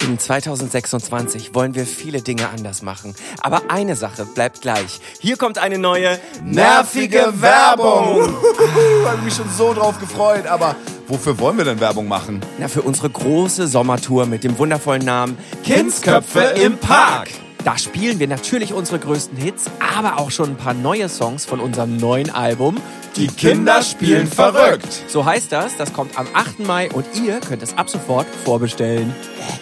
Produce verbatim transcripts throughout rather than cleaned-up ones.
In zwanzig sechsundzwanzig wollen wir viele Dinge anders machen. Aber eine Sache bleibt gleich. Hier kommt eine neue, nervige Werbung. Ich habe mich schon so drauf gefreut. Aber wofür wollen wir denn Werbung machen? Na, für unsere große Sommertour mit dem wundervollen Namen Kindsköpfe im Park. Da spielen wir natürlich unsere größten Hits, aber auch schon ein paar neue Songs von unserem neuen Album Die Kinder spielen verrückt. So heißt das, das kommt am achten Mai und ihr könnt es ab sofort vorbestellen.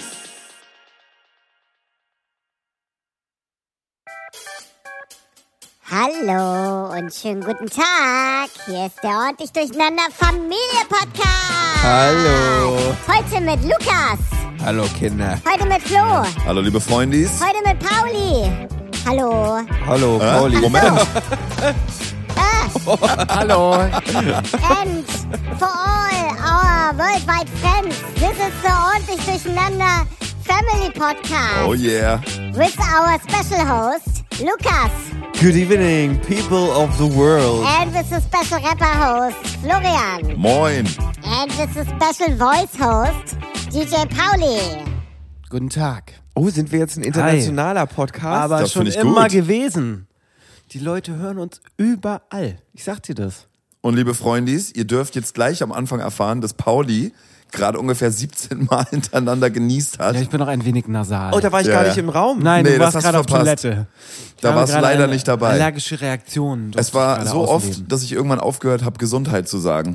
Hallo und schönen guten Tag. Hier ist der ordentlich durcheinander Familie-Podcast. Hallo. Heute mit Lukas. Hallo Kinder. Heute mit Flo. Hallo liebe Freundis. Heute mit Pauli. Hallo. Hallo Äh? Pauli. Moment. Hallo. And for all our worldwide friends, this is the ordentlich durcheinander Family Podcast. Oh yeah. With our special host, Lukas. Good evening, people of the world. And with the special rapper host, Florian. Moin. And with the special voice host, D J Pauli. Guten Tag. Oh, sind wir jetzt ein internationaler Podcast? Aber das schon find ich immer gut. gewesen. Die Leute hören uns überall. Ich sag dir das. Und liebe Freundis, ihr dürft jetzt gleich am Anfang erfahren, dass Pauli gerade ungefähr siebzehn Mal hintereinander genießt hat. Ja, ich bin noch ein wenig nasal. Oh, da war ich Ja, gar ja. nicht im Raum. Nein, Nee, du das warst hast gerade du auf verpasst. Toilette. Ich Da habe warst du gerade leider eine nicht dabei. Allergische Reaktion. Es war so oft, dass ich irgendwann aufgehört habe, Gesundheit zu sagen.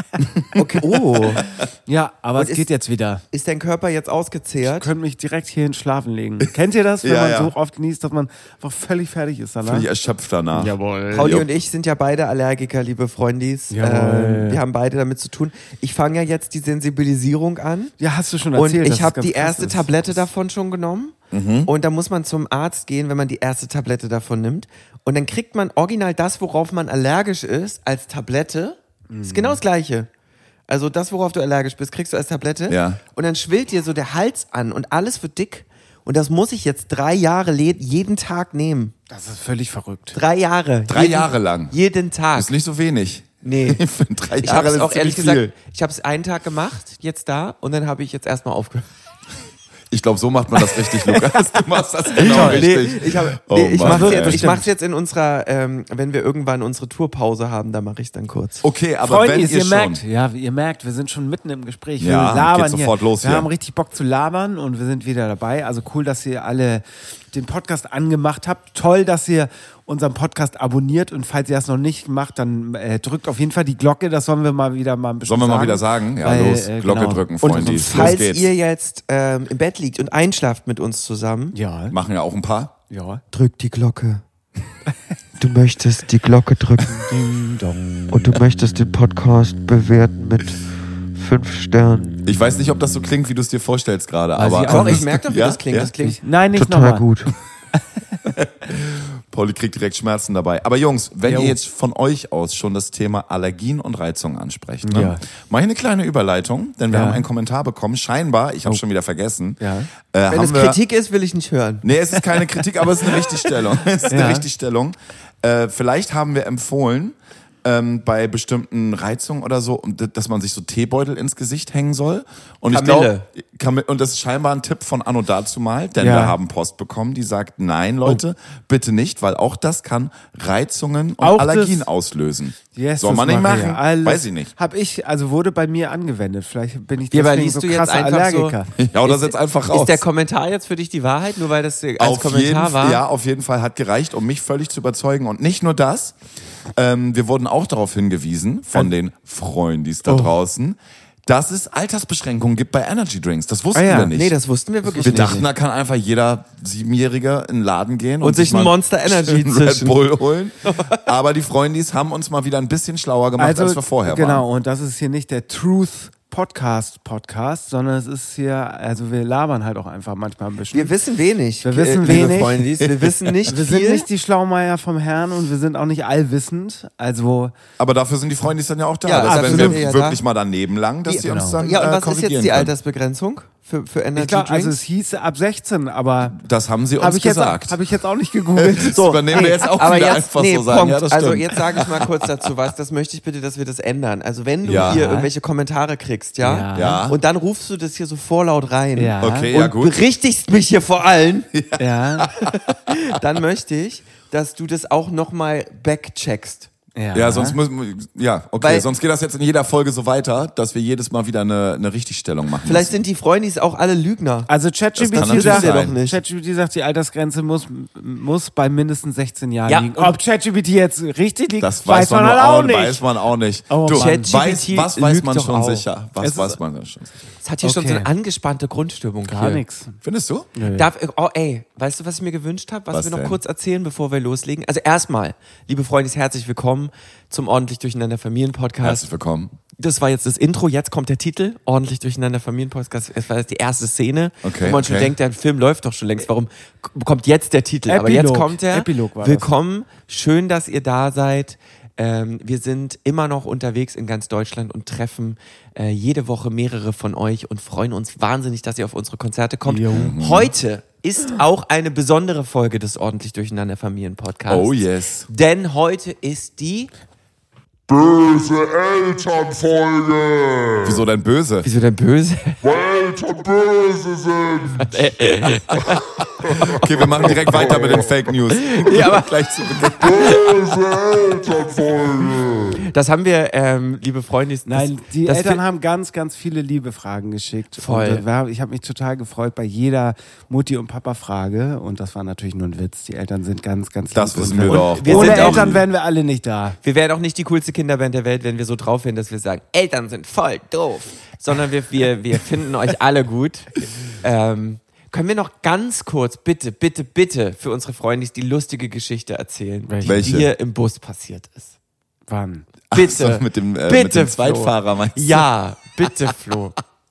Okay. Oh. Ja, aber Und es ist- geht jetzt wieder. Ist dein Körper jetzt Ich ausgezehrt? könnte mich direkt hierhin schlafen legen. Kennt ihr das, wenn Ja, man ja. so oft genießt, dass man einfach völlig fertig ist danach? Bin ich erschöpft danach. Jawohl. Pauli Jo. und ich sind ja beide Allergiker, liebe Freundis. Jawohl. Ähm, wir haben beide damit zu tun. Ich fange ja jetzt die Sensibilisierung an. Ja, hast du schon Und erzählt. dass ich es habe ganz die krass erste ist. Tablette davon schon genommen. Und da muss man zum Arzt gehen, wenn man die erste Tablette davon nimmt. Und dann kriegt man original das, worauf man allergisch ist, als Tablette. Ist genau das Gleiche. Also das, worauf du allergisch bist, kriegst du als Tablette. Ja. Und dann schwillt dir so der Hals an und alles wird dick. Und das muss ich jetzt drei Jahre le- jeden Tag nehmen. Das ist völlig verrückt. Drei Jahre. Drei jeden, Jahre lang. Jeden Tag. Das ist nicht so wenig. Nee. Für drei Ich Jahre habe es ist auch ehrlich ziemlich gesagt, viel. ich habe es einen Tag gemacht, jetzt da, und dann habe ich jetzt erstmal aufgehört. Ich glaube, so macht man das richtig, Lukas. Du machst das genau Nee, richtig. ich hab, Oh nee, ich Mann, mache ey. jetzt, ich mach's jetzt in unserer, ähm, wenn wir irgendwann unsere Tourpause haben, da mache ich dann kurz. Okay, aber Freunde, wenn ihr, ihr schon... merkt, ja, ihr merkt, wir sind schon mitten im Gespräch. Wir Ja, labern geht sofort hier. los wir hier. haben richtig Bock zu labern und wir sind wieder dabei. Also cool, dass ihr alle den Podcast angemacht habt. Toll, dass ihr unseren Podcast abonniert und falls ihr das noch nicht macht, dann äh, drückt auf jeden Fall die Glocke. Das sollen wir mal wieder mal ein bisschen Sollen wir sagen. mal wieder sagen? Ja, Weil, los, äh, Glocke genau. drücken, Und Freundis. Los falls geht's. ihr jetzt ähm, im Bett liegt und einschlaft mit uns zusammen, Ja, Machen ja auch ein paar. ja. drück die Glocke. Du möchtest die Glocke drücken. Ding dong. Und du möchtest den Podcast bewerten mit fünf Sternen. Ich weiß nicht, ob das so klingt, wie du es dir vorstellst gerade, Also aber... ich Doch, ich merke doch, wie Ja? das klingt. Ja? Das klingt Nein, nicht total nochmal. gut. Pauli kriegt direkt Schmerzen dabei. Aber Jungs, wenn Jo. ihr jetzt von euch aus schon das Thema Allergien und Reizungen ansprecht, ne? Ja. Mach ich eine kleine Überleitung, denn wir Ja. haben einen Kommentar bekommen, scheinbar, ich habe schon wieder vergessen. Ja. Äh, Wenn haben es wir, Kritik ist, will ich nicht hören. Nee, es ist keine Kritik, aber es ist eine Richtigstellung. Es ist eine Ja. Richtigstellung. Äh, vielleicht haben wir empfohlen, ähm, bei bestimmten Reizungen oder so, und dass man sich so Teebeutel ins Gesicht hängen soll. Und Kamille. ich glaube, und das ist scheinbar ein Tipp von Anno dazumal, denn Ja. wir haben Post bekommen, die sagt, nein, Leute, bitte nicht, weil auch das kann Reizungen und Auch Allergien das- auslösen. Jesus Soll man nicht Maria, machen? alles Weiß ich nicht. Hab ich, also wurde bei mir angewendet. Vielleicht bin ich Ja, aber deswegen liest so du jetzt krasser einfach so- Allergiker. Ja, oder Ist- setz einfach raus. Ist der Kommentar jetzt für dich die Wahrheit, nur weil das als auf Kommentar jeden, war? Ja, auf jeden Fall hat gereicht, um mich völlig zu überzeugen. Und nicht nur das, ähm, wir wurden auch darauf hingewiesen von den Freundis da Oh. draußen, dass es Altersbeschränkungen gibt bei Energy Drinks. Das wussten Ah ja, wir nicht. Nee, das wussten wir wirklich wir nicht. dachten, da kann einfach jeder Siebenjährige in den Laden gehen und, Und sich ein mal Monster Energy schön Red zischen. Bull holen. Aber die Freundis haben uns mal wieder ein bisschen schlauer gemacht, als wir vorher genau, waren. und das ist hier nicht der Truth Podcast Podcast, sondern es ist hier, also wir labern halt auch einfach manchmal ein bisschen. Wir wissen wenig. Wir wissen äh, liebe wenig. Freundis. Wir wissen nicht Wir viel. sind nicht die Schlaumeier vom Herrn und wir sind auch nicht allwissend. Also Aber dafür sind die Freundis dann ja auch da. Ja, dass dafür wenn sind wir wir ja wirklich da. mal daneben lang, dass Wie- sie uns genau. dann ja, und äh, was ist korrigieren jetzt die können. Altersbegrenzung für, für Energy Ich glaube, also Drinks? es hieß ab sechzehn, aber Das haben sie uns habe ich, jetzt- gesagt. hab ich jetzt auch nicht gegoogelt. Das übernehmen wir jetzt auch aber wieder jetzt, einfach nee, so sagen. Punkt. Ja, das also stimmt. jetzt sage ich mal kurz dazu was, das möchte ich bitte, dass wir das ändern. Also wenn du Ja. hier irgendwelche Kommentare kriegst, ja, Ja. Ja. und dann rufst du das hier so vorlaut rein Ja. Okay, und ja gut. berichtigst mich hier vor allen, Ja. dann möchte ich, dass du das auch nochmal backcheckst. Ja. Ja, sonst müssen wir, ja, okay, Weil- sonst geht das jetzt in jeder Folge so weiter, dass wir jedes Mal wieder eine, eine Richtigstellung machen. Vielleicht sind die Freundis auch alle Lügner. Also Das kann ChatGPT natürlich sagt, sein. doch nicht. ChatGPT sagt, die Altersgrenze muss, muss bei mindestens sechzehn Jahren Ja, liegen. und- Ob ChatGPT jetzt richtig liegt, Das weiß, man, halt nur auch auch, nicht. weiß man auch nicht. Oh, du, Mann. weiß, ChatGPT was weiß lügt man doch schon auch. sicher? Was Es weiß ist- man schon sicher? Es hat hier schon so Okay. eine angespannte Grundstimmung Gar hier. nichts. Findest du? Darf, oh ey, weißt du, was ich mir gewünscht habe, was, Was wir noch denn? kurz erzählen, bevor wir loslegen? Also erstmal, liebe Freunde, herzlich willkommen zum Ordentlich Durcheinander Familien-Podcast. Herzlich willkommen. Das war jetzt das Intro, jetzt kommt der Titel, Ordentlich Durcheinander Familien-Podcast. Es war jetzt die erste Szene, Okay, wo man schon okay. denkt, der Film läuft doch schon längst. Warum k- kommt jetzt der Titel? Aber jetzt Epilog. kommt er. Epilog war das. Willkommen, schön, dass ihr da seid. Ähm, wir sind immer noch unterwegs in ganz Deutschland und treffen äh, jede Woche mehrere von euch und freuen uns wahnsinnig, dass ihr auf unsere Konzerte kommt. Jo. Heute ist auch eine besondere Folge des Ordentlich Durcheinander Familien-Podcasts. Oh yes. Denn heute ist die... Böse Elternfolge, Wieso denn böse? Wieso denn böse? weil Eltern böse sind. Okay, wir machen direkt weiter mit den Fake News. Ja, aber- gleich zu Beginn. Böse Elternfolge. Das haben wir, ähm, liebe Freunde. Das, Nein, die das Eltern fi- haben ganz, ganz viele liebe Fragen geschickt. Voll. Und, äh, wir haben- ich habe mich total gefreut bei jeder Mutti- und Papa-Frage. Und das war natürlich nur ein Witz. Die Eltern sind ganz, ganz lieb. Das wissen und, wir Und doch. wir Ohne sind auch- Eltern wären wir alle nicht da. Wir wären auch nicht die coolste Kinderband der Welt, wenn wir so drauf wären, dass wir sagen, Eltern sind voll doof. Sondern wir, wir, wir finden euch alle gut. Ähm, können wir noch ganz kurz, bitte, bitte, bitte für unsere Freunde die lustige Geschichte erzählen, Welche? die Welche? dir im Bus passiert ist? Wann? Bitte. Ach so, mit dem, äh, bitte, mit dem Flo. Zweitfahrer meinst du? Ja, bitte, Flo.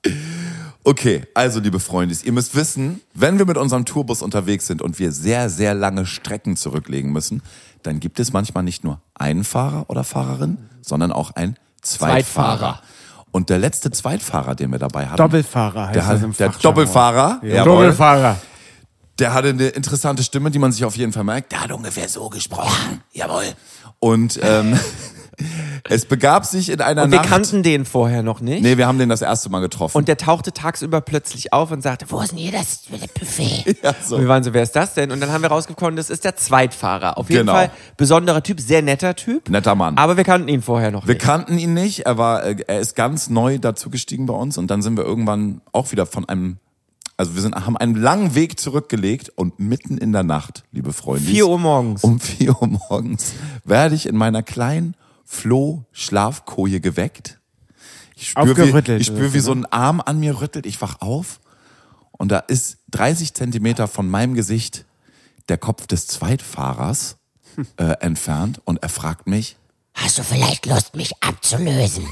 Okay, also liebe Freunde, ihr müsst wissen, wenn wir mit unserem Tourbus unterwegs sind und wir sehr, sehr lange Strecken zurücklegen müssen, dann gibt es manchmal nicht nur einen Fahrer oder Fahrerin, sondern auch einen Zweitfahrer. Zweitfahrer. Und der letzte Zweitfahrer, den wir dabei hatten, Doppelfahrer heißt der, das im hat, der Fachjargon. Doppelfahrer, Ja. jawohl, Doppelfahrer. der hatte eine interessante Stimme, die man sich auf jeden Fall merkt. Der hat ungefähr so gesprochen, jawohl. Und ähm, es begab sich in einer Und wir Nacht... kannten den vorher noch nicht. Nee, wir haben den das erste Mal getroffen. Und der tauchte tagsüber plötzlich auf und sagte, wo ist denn hier das Buffet? ja, so. Und wir waren so, wer ist das denn? Und dann haben wir rausgekommen, das ist der Zweitfahrer. Auf jeden Genau. Fall besonderer Typ, sehr netter Typ. Netter Mann. Aber wir kannten ihn vorher noch Wir nicht. kannten ihn nicht, er war, äh, er ist ganz neu dazugestiegen bei uns und dann sind wir irgendwann auch wieder von einem, also wir sind, haben einen langen Weg zurückgelegt und mitten in der Nacht, liebe Freunde, vier Uhr morgens. um vier Uhr morgens werde ich in meiner kleinen Flo-Schlafkoje geweckt. Ich spüre, wie, Aufgerüttelt, ich spüre, wie oder? so ein Arm an mir rüttelt, ich wach auf und da ist dreißig Zentimeter von meinem Gesicht der Kopf des Zweitfahrers äh, entfernt und er fragt mich, Hast du vielleicht Lust, mich abzulösen?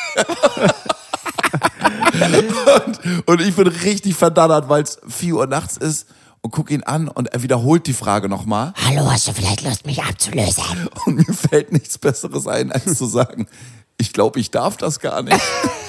Und ich bin richtig verdattert, weil es vier Uhr nachts ist und guck ihn an und er wiederholt die Frage nochmal. Hallo, hast du vielleicht Lust, mich abzulösen? Und mir fällt nichts Besseres ein, als zu sagen, ich glaube, ich darf das gar nicht.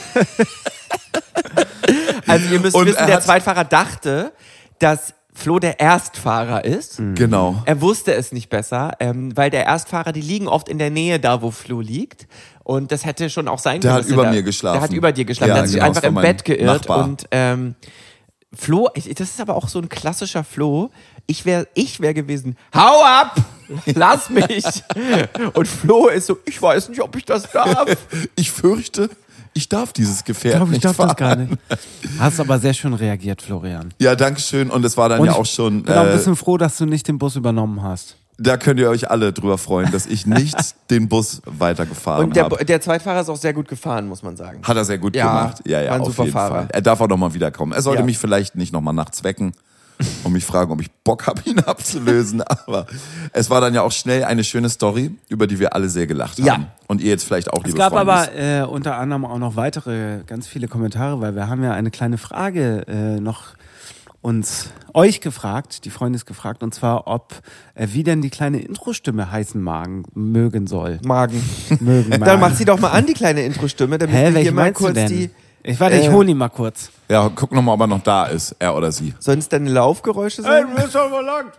Also ihr müsst Und wissen, er der hat- Zweitfahrer dachte, dass Flo der Erstfahrer ist. Genau. Er wusste es nicht besser, ähm, weil der Erstfahrer, die liegen oft in der Nähe da, wo Flo liegt. Und das hätte schon auch sein Der können. hat dass er über da, mir geschlafen. Der hat über dir geschlafen. Ja, der hat sich genau, einfach das war im mein Bett geirrt. Nachbar. Und ähm, Flo, ich, das ist aber auch so ein klassischer Flo. Ich wäre ich wär gewesen, hau ab, lass mich. Und Flo ist so, ich weiß nicht, ob ich das darf. Ich fürchte, ich darf dieses Gefährt Ich glaube, ich nicht darf fahren. das gar nicht. Hast aber sehr schön reagiert, Florian. Ja, danke schön. Und es war dann Und ja ich auch schon, bin auch ein äh, bisschen froh, dass du nicht den Bus übernommen hast. da könnt ihr euch alle drüber freuen, dass ich nicht den Bus weitergefahren Und der, habe. der Zweitfahrer ist auch sehr gut gefahren, muss man sagen. Hat er sehr gut Ja, gemacht. Ja, ja, war ein auf super jeden Fahrer. Fall. Er darf auch nochmal wiederkommen. Er sollte Ja. mich vielleicht nicht nochmal nachts wecken und mich fragen, ob ich Bock habe, ihn abzulösen. Aber es war dann ja auch schnell eine schöne Story, über die wir alle sehr gelacht Ja. haben. Und ihr jetzt vielleicht auch, Es liebe gab Freunde. aber äh, unter anderem auch noch weitere, ganz viele Kommentare, weil wir haben ja eine kleine Frage äh, noch uns, euch gefragt, die Freundin ist gefragt, und zwar, ob, äh, wie denn die kleine Intro-Stimme heißen magen, mögen soll. Magen. Mögen, Dann magen. mach sie doch mal an, die kleine Intro-Stimme, damit Hä, wir welche hier mal meinst du kurz denn? die... Ich warte, ich Äh. hole ihn mal kurz. Ja, guck nochmal, ob er noch da ist, er oder sie. Sollen es deine Laufgeräusche sein? bist schon verlangt.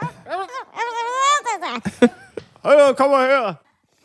Hallo, komm mal her.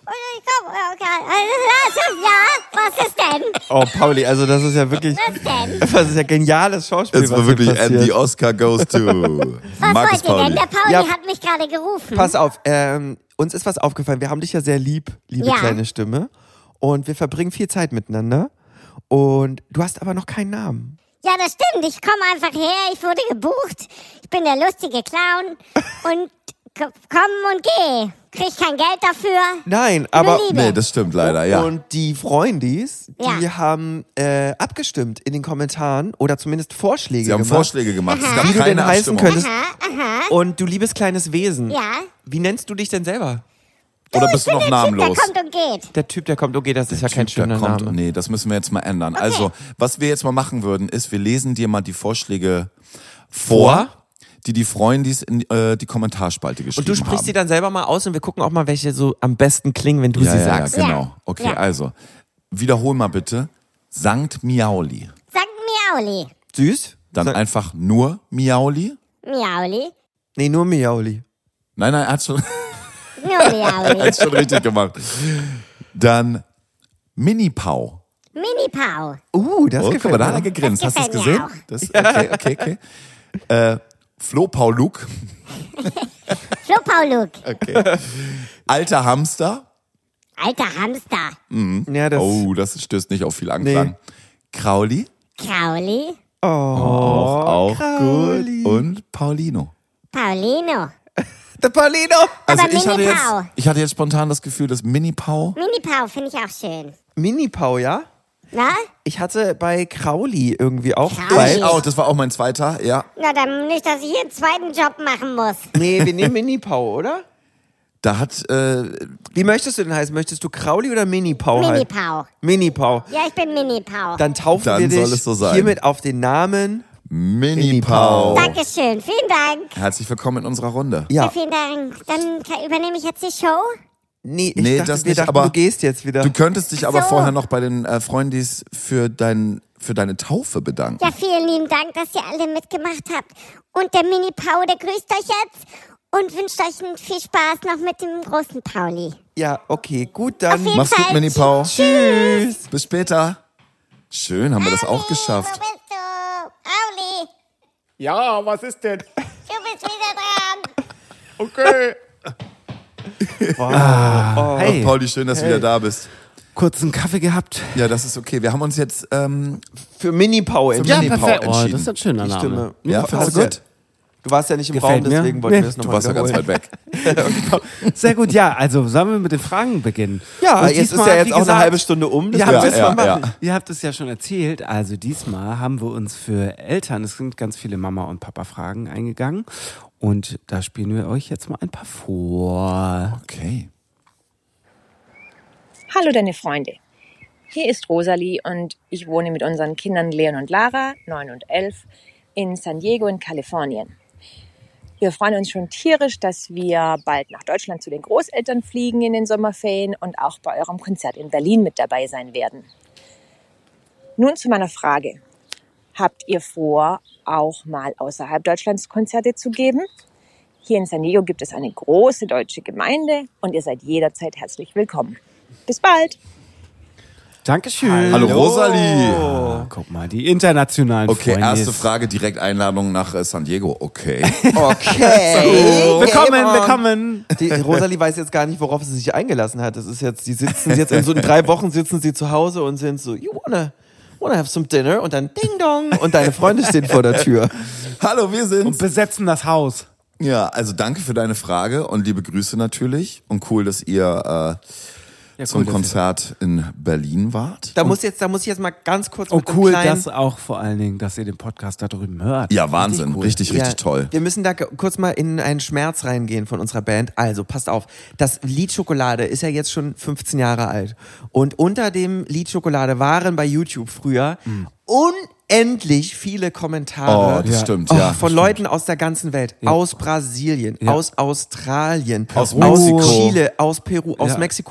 Ja, was ist denn? Oh, Pauli, also das ist ja wirklich, Was denn? das ist ja geniales Schauspiel, Es was war wirklich, hier and passiert. the Oscar goes to Was Markus wollt ihr denn? Pauli. Der Pauli Ja. hat mich gerade gerufen. Pass auf, ähm, uns ist was aufgefallen. Wir haben dich ja sehr lieb, liebe Ja. kleine Stimme. Und wir verbringen viel Zeit miteinander. Und du hast aber noch keinen Namen. Ja, das stimmt. Ich komme einfach her. Ich wurde gebucht. Ich bin der lustige Clown. Und k- komm und geh. Krieg kein Geld dafür. Nein, Nur aber... Liebe. Nee, das stimmt leider, ja. Und die Freundis, die Ja. haben äh, abgestimmt in den Kommentaren oder zumindest Vorschläge Sie haben gemacht, Vorschläge gemacht. Es gab wie du keine denn heißen Abstimmung. könntest. Aha, aha. Und du liebes kleines Wesen. Ja. Wie nennst du dich denn selber? Oder Ich bist du bin noch der Typ, namenlos? der kommt und geht. Der Typ, der kommt, okay, das ist ja kein Typ, der schöner kommt, Name. Nee, das müssen wir jetzt mal ändern. Also, was wir jetzt mal machen würden, ist, wir lesen dir mal die Vorschläge vor, die die Freundis in äh, die Kommentarspalte geschrieben Und du sprichst haben. sie dann selber mal aus und wir gucken auch mal, welche so am besten klingen, wenn du ja, sie ja, sagst. Ja, genau. Ja. Okay, Ja. also, wiederhol mal bitte. Sankt Miauli. Sankt Miauli. Süß? Dann Sag- einfach nur Miauli. Miauli. Nee, nur Miauli. Nein, nein, er hat schon, Nur er Miauli. hat's schon richtig gemacht. Dann Mini-Pau. Mini-Pau. Uh, das Oh, guck gefällt mal, da hat er mir. gegrinst. Das Hast du es gefällt gesehen? mir Das, okay, okay, okay. Äh, Flo Pauluk. Flo Pauluk. Okay. Alter Hamster. Alter Hamster. Ja, das, Oh, das stößt nicht auf viel Anklang. Nee. Krauli. Krauli. oh, auch Krauli. gut. Und Paulino. Paulino. Der Paulino. Also Aber ich hatte, jetzt, Mini-Pau. ich hatte jetzt spontan das Gefühl, dass Mini-Pau. Mini-Pau finde ich auch schön. Mini-Pau, ja? Na? Ich hatte bei Krauli irgendwie auch. Krauli. Weil, Ich auch, das war auch mein zweiter, ja. Na, dann nicht, dass ich hier einen zweiten Job machen muss. nee, wir nehmen Mini-Pau, oder? Da hat, äh, Wie möchtest du denn heißen? Möchtest du Krauli oder Mini-Pau heißen? Mini-Pau. Mini-Pau. Ja, ich bin Mini-Pau. Dann taufen Dann wir dich soll es so sein. hiermit auf den Namen. Mini-Pau. Dankeschön, vielen Dank. Herzlich willkommen in unserer Runde. Ja, Ja, vielen Dank. Dann kann- übernehme ich jetzt die Show. nee, ich Nee, dachte, das wir nicht, dachten, aber du gehst jetzt wieder. Du könntest dich aber So. vorher noch bei den äh, Freundis für, dein, für deine Taufe bedanken. Ja, vielen lieben Dank, dass ihr alle mitgemacht habt. Und der Mini-Pau, der grüßt euch jetzt und wünscht euch viel Spaß noch mit dem großen Pauli. Ja, okay, gut, Auf dann. jeden Mach's gut, Fall. Mini-Pau. Tschüss. Bis später. Schön, haben wir das auch geschafft. Wo bist du? Pauli, Ja, was ist denn? du bist wieder dran. Okay. Oh, Hey, Pauli, schön, dass du wieder da bist. kurzen Kaffee gehabt. Ja, das ist okay. Wir haben uns jetzt, ähm, Für Mini-Pau Für entschieden. Mini- Mini-Pau Oh, entschieden. das ist ein schöner Die Name. Stimme. ja, findest du Hast gut? Du warst ja nicht im Gefällt Raum, mir. deswegen wollten Nee. wir es Du nochmal warst ja ganz weit wiederholen. weg. Sehr gut, ja. Also sollen wir mit den Fragen beginnen? Ja, Und jetzt ist diesmal, ja jetzt wie auch gesagt, eine halbe Stunde um. Das Ihr müssen habt, wir es jetzt ja, mal ja. machen. ihr habt es ja schon erzählt. Also diesmal haben wir uns für Eltern, es sind ganz viele Mama- und Papa-Fragen eingegangen. Und da spielen wir euch jetzt mal ein paar vor. Okay. Hallo deine Freunde. Hier ist Rosalie und ich wohne mit unseren Kindern Leon und Lara, neun und elf, in San Diego in Kalifornien. Wir freuen uns schon tierisch, dass wir bald nach Deutschland zu den Großeltern fliegen in den Sommerferien und auch bei eurem Konzert in Berlin mit dabei sein werden. Nun zu meiner Frage. Habt ihr vor, auch mal außerhalb Deutschlands Konzerte zu geben? Hier in San Diego gibt es eine große deutsche Gemeinde und ihr seid jederzeit herzlich willkommen. Bis bald! Dankeschön. Hallo Rosalie. Guck mal, die internationalen Okay, Freunde. erste Frage, direkt Einladung nach äh, San Diego. Okay. Okay. Willkommen, Game on. willkommen. Die Rosalie weiß jetzt gar nicht, worauf sie sich eingelassen hat. Das ist jetzt, die sitzen jetzt in so in drei Wochen sitzen sie zu Hause und sind so, you wanna, wanna have some dinner? Und dann Ding Dong und deine Freunde stehen vor der Tür. Hallo, wir Und sind's. besetzen das Haus. Ja, also danke für deine Frage und liebe Grüße natürlich. Und cool, dass ihr äh, Ja, zum cool, dass Konzert in Berlin wart. Da muss jetzt, da muss ich jetzt mal ganz kurz Oh, mit einem cool, kleinen, dass auch vor allen Dingen, dass ihr den Podcast da drüben hört. Ja, Wahnsinn. cool. Richtig, richtig, Ja, toll. Wir müssen da g- kurz mal in einen Schmerz reingehen von unserer Band. Also, passt auf. Das Lied Schokolade ist ja jetzt schon fünfzehn Jahre alt. Und unter dem Lied Schokolade waren bei YouTube früher unendlich viele Kommentare. Oh, das Ja. stimmt, Oh, ja. von Leuten aus der ganzen Welt. Aus Brasilien, Ja. aus Australien, Aus aus Mexiko. Chile, aus Peru, aus Ja. Mexiko.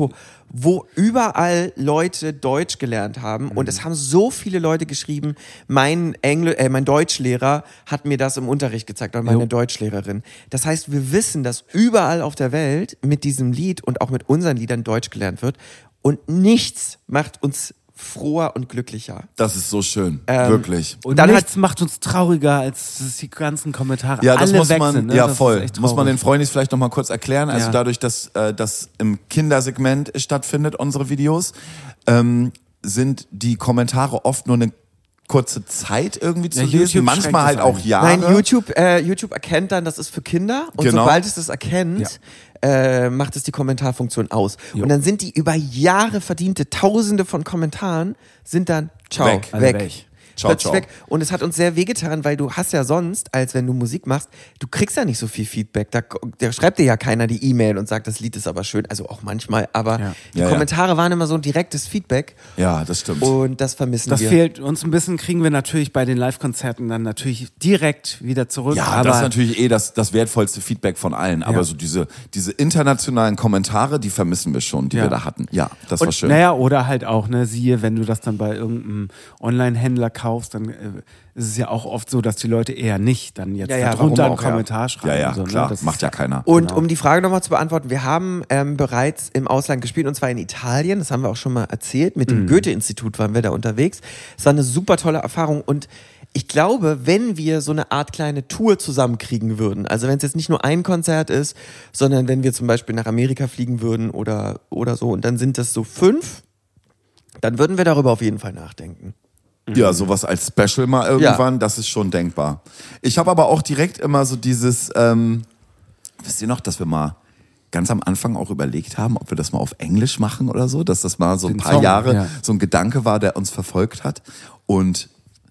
wo überall Leute Deutsch gelernt haben und es haben so viele Leute geschrieben, mein Engl äh, mein Deutschlehrer hat mir das im Unterricht gezeigt oder meine Jo. Deutschlehrerin. Das heißt, wir wissen, dass überall auf der Welt mit diesem Lied und auch mit unseren Liedern Deutsch gelernt wird und nichts macht uns froher und glücklicher. Das ist so schön, Ähm, wirklich. Und Dann nichts macht uns trauriger, als dass die ganzen Kommentare Ja, das alle muss weg man, sind. Ne? ja Das ist voll. echt Muss man den traurig. Freundis vielleicht nochmal kurz erklären. Also Ja. dadurch, dass äh, das im Kindersegment stattfindet, unsere Videos, ähm, sind die Kommentare oft nur eine kurze Zeit irgendwie zu Ja, lesen. YouTube Manchmal schränkt halt das auch ein. Jahre. Nein, YouTube, äh, YouTube erkennt dann, das ist für Kinder und Genau. sobald es das erkennt, äh, macht es die Kommentarfunktion aus. Und dann sind die über Jahre verdiente Tausende von Kommentaren sind dann ciao, Weg. weg. Alle weg. Ciao, Plötzlich ciao. weg. Und es hat uns sehr wehgetan, weil du hast ja sonst, als wenn du Musik machst, du kriegst ja nicht so viel Feedback. Da, da schreibt dir ja keiner die E-Mail und sagt, das Lied ist aber schön. Also auch manchmal, aber Ja. die Ja, ja. Kommentare waren immer so ein direktes Feedback Ja, das stimmt. und das vermissen Das wir. fehlt uns ein bisschen, kriegen wir natürlich bei den Live-Konzerten dann natürlich direkt wieder zurück. Ja, aber das ist natürlich eh das, das wertvollste Feedback von allen. Aber Ja. so diese, diese internationalen Kommentare, die vermissen wir schon, die Ja. wir da hatten. Ja, das war schön. Naja, oder halt auch, ne, siehe, wenn du das dann bei irgendeinem Online-Händler kaufst, dann äh, ist es ja auch oft so, dass die Leute eher nicht dann jetzt Ja, ja, darunter warum einen auch, ja. Kommentar schreiben. ja, ja, so, ne? klar. Das Macht ist- ja keiner. Und Genau. um die Frage nochmal zu beantworten, wir haben ähm, bereits im Ausland gespielt und zwar in Italien, das haben wir auch schon mal erzählt, mit Mhm. dem Goethe-Institut waren wir da unterwegs. Es war eine super tolle Erfahrung und ich glaube, wenn wir so eine Art kleine Tour zusammenkriegen würden, also wenn es jetzt nicht nur ein Konzert ist, sondern wenn wir zum Beispiel nach Amerika fliegen würden oder, oder so und dann sind das so fünf, dann würden wir darüber auf jeden Fall nachdenken. Ja, sowas als Special mal irgendwann, das ist schon denkbar. Ich habe aber auch direkt immer so dieses, ähm, wisst ihr noch, dass wir mal ganz am Anfang auch überlegt haben, ob wir das mal auf Englisch machen oder so, dass das mal so ein Den paar Song, Jahre ja. so ein Gedanke war, der uns verfolgt hat. Und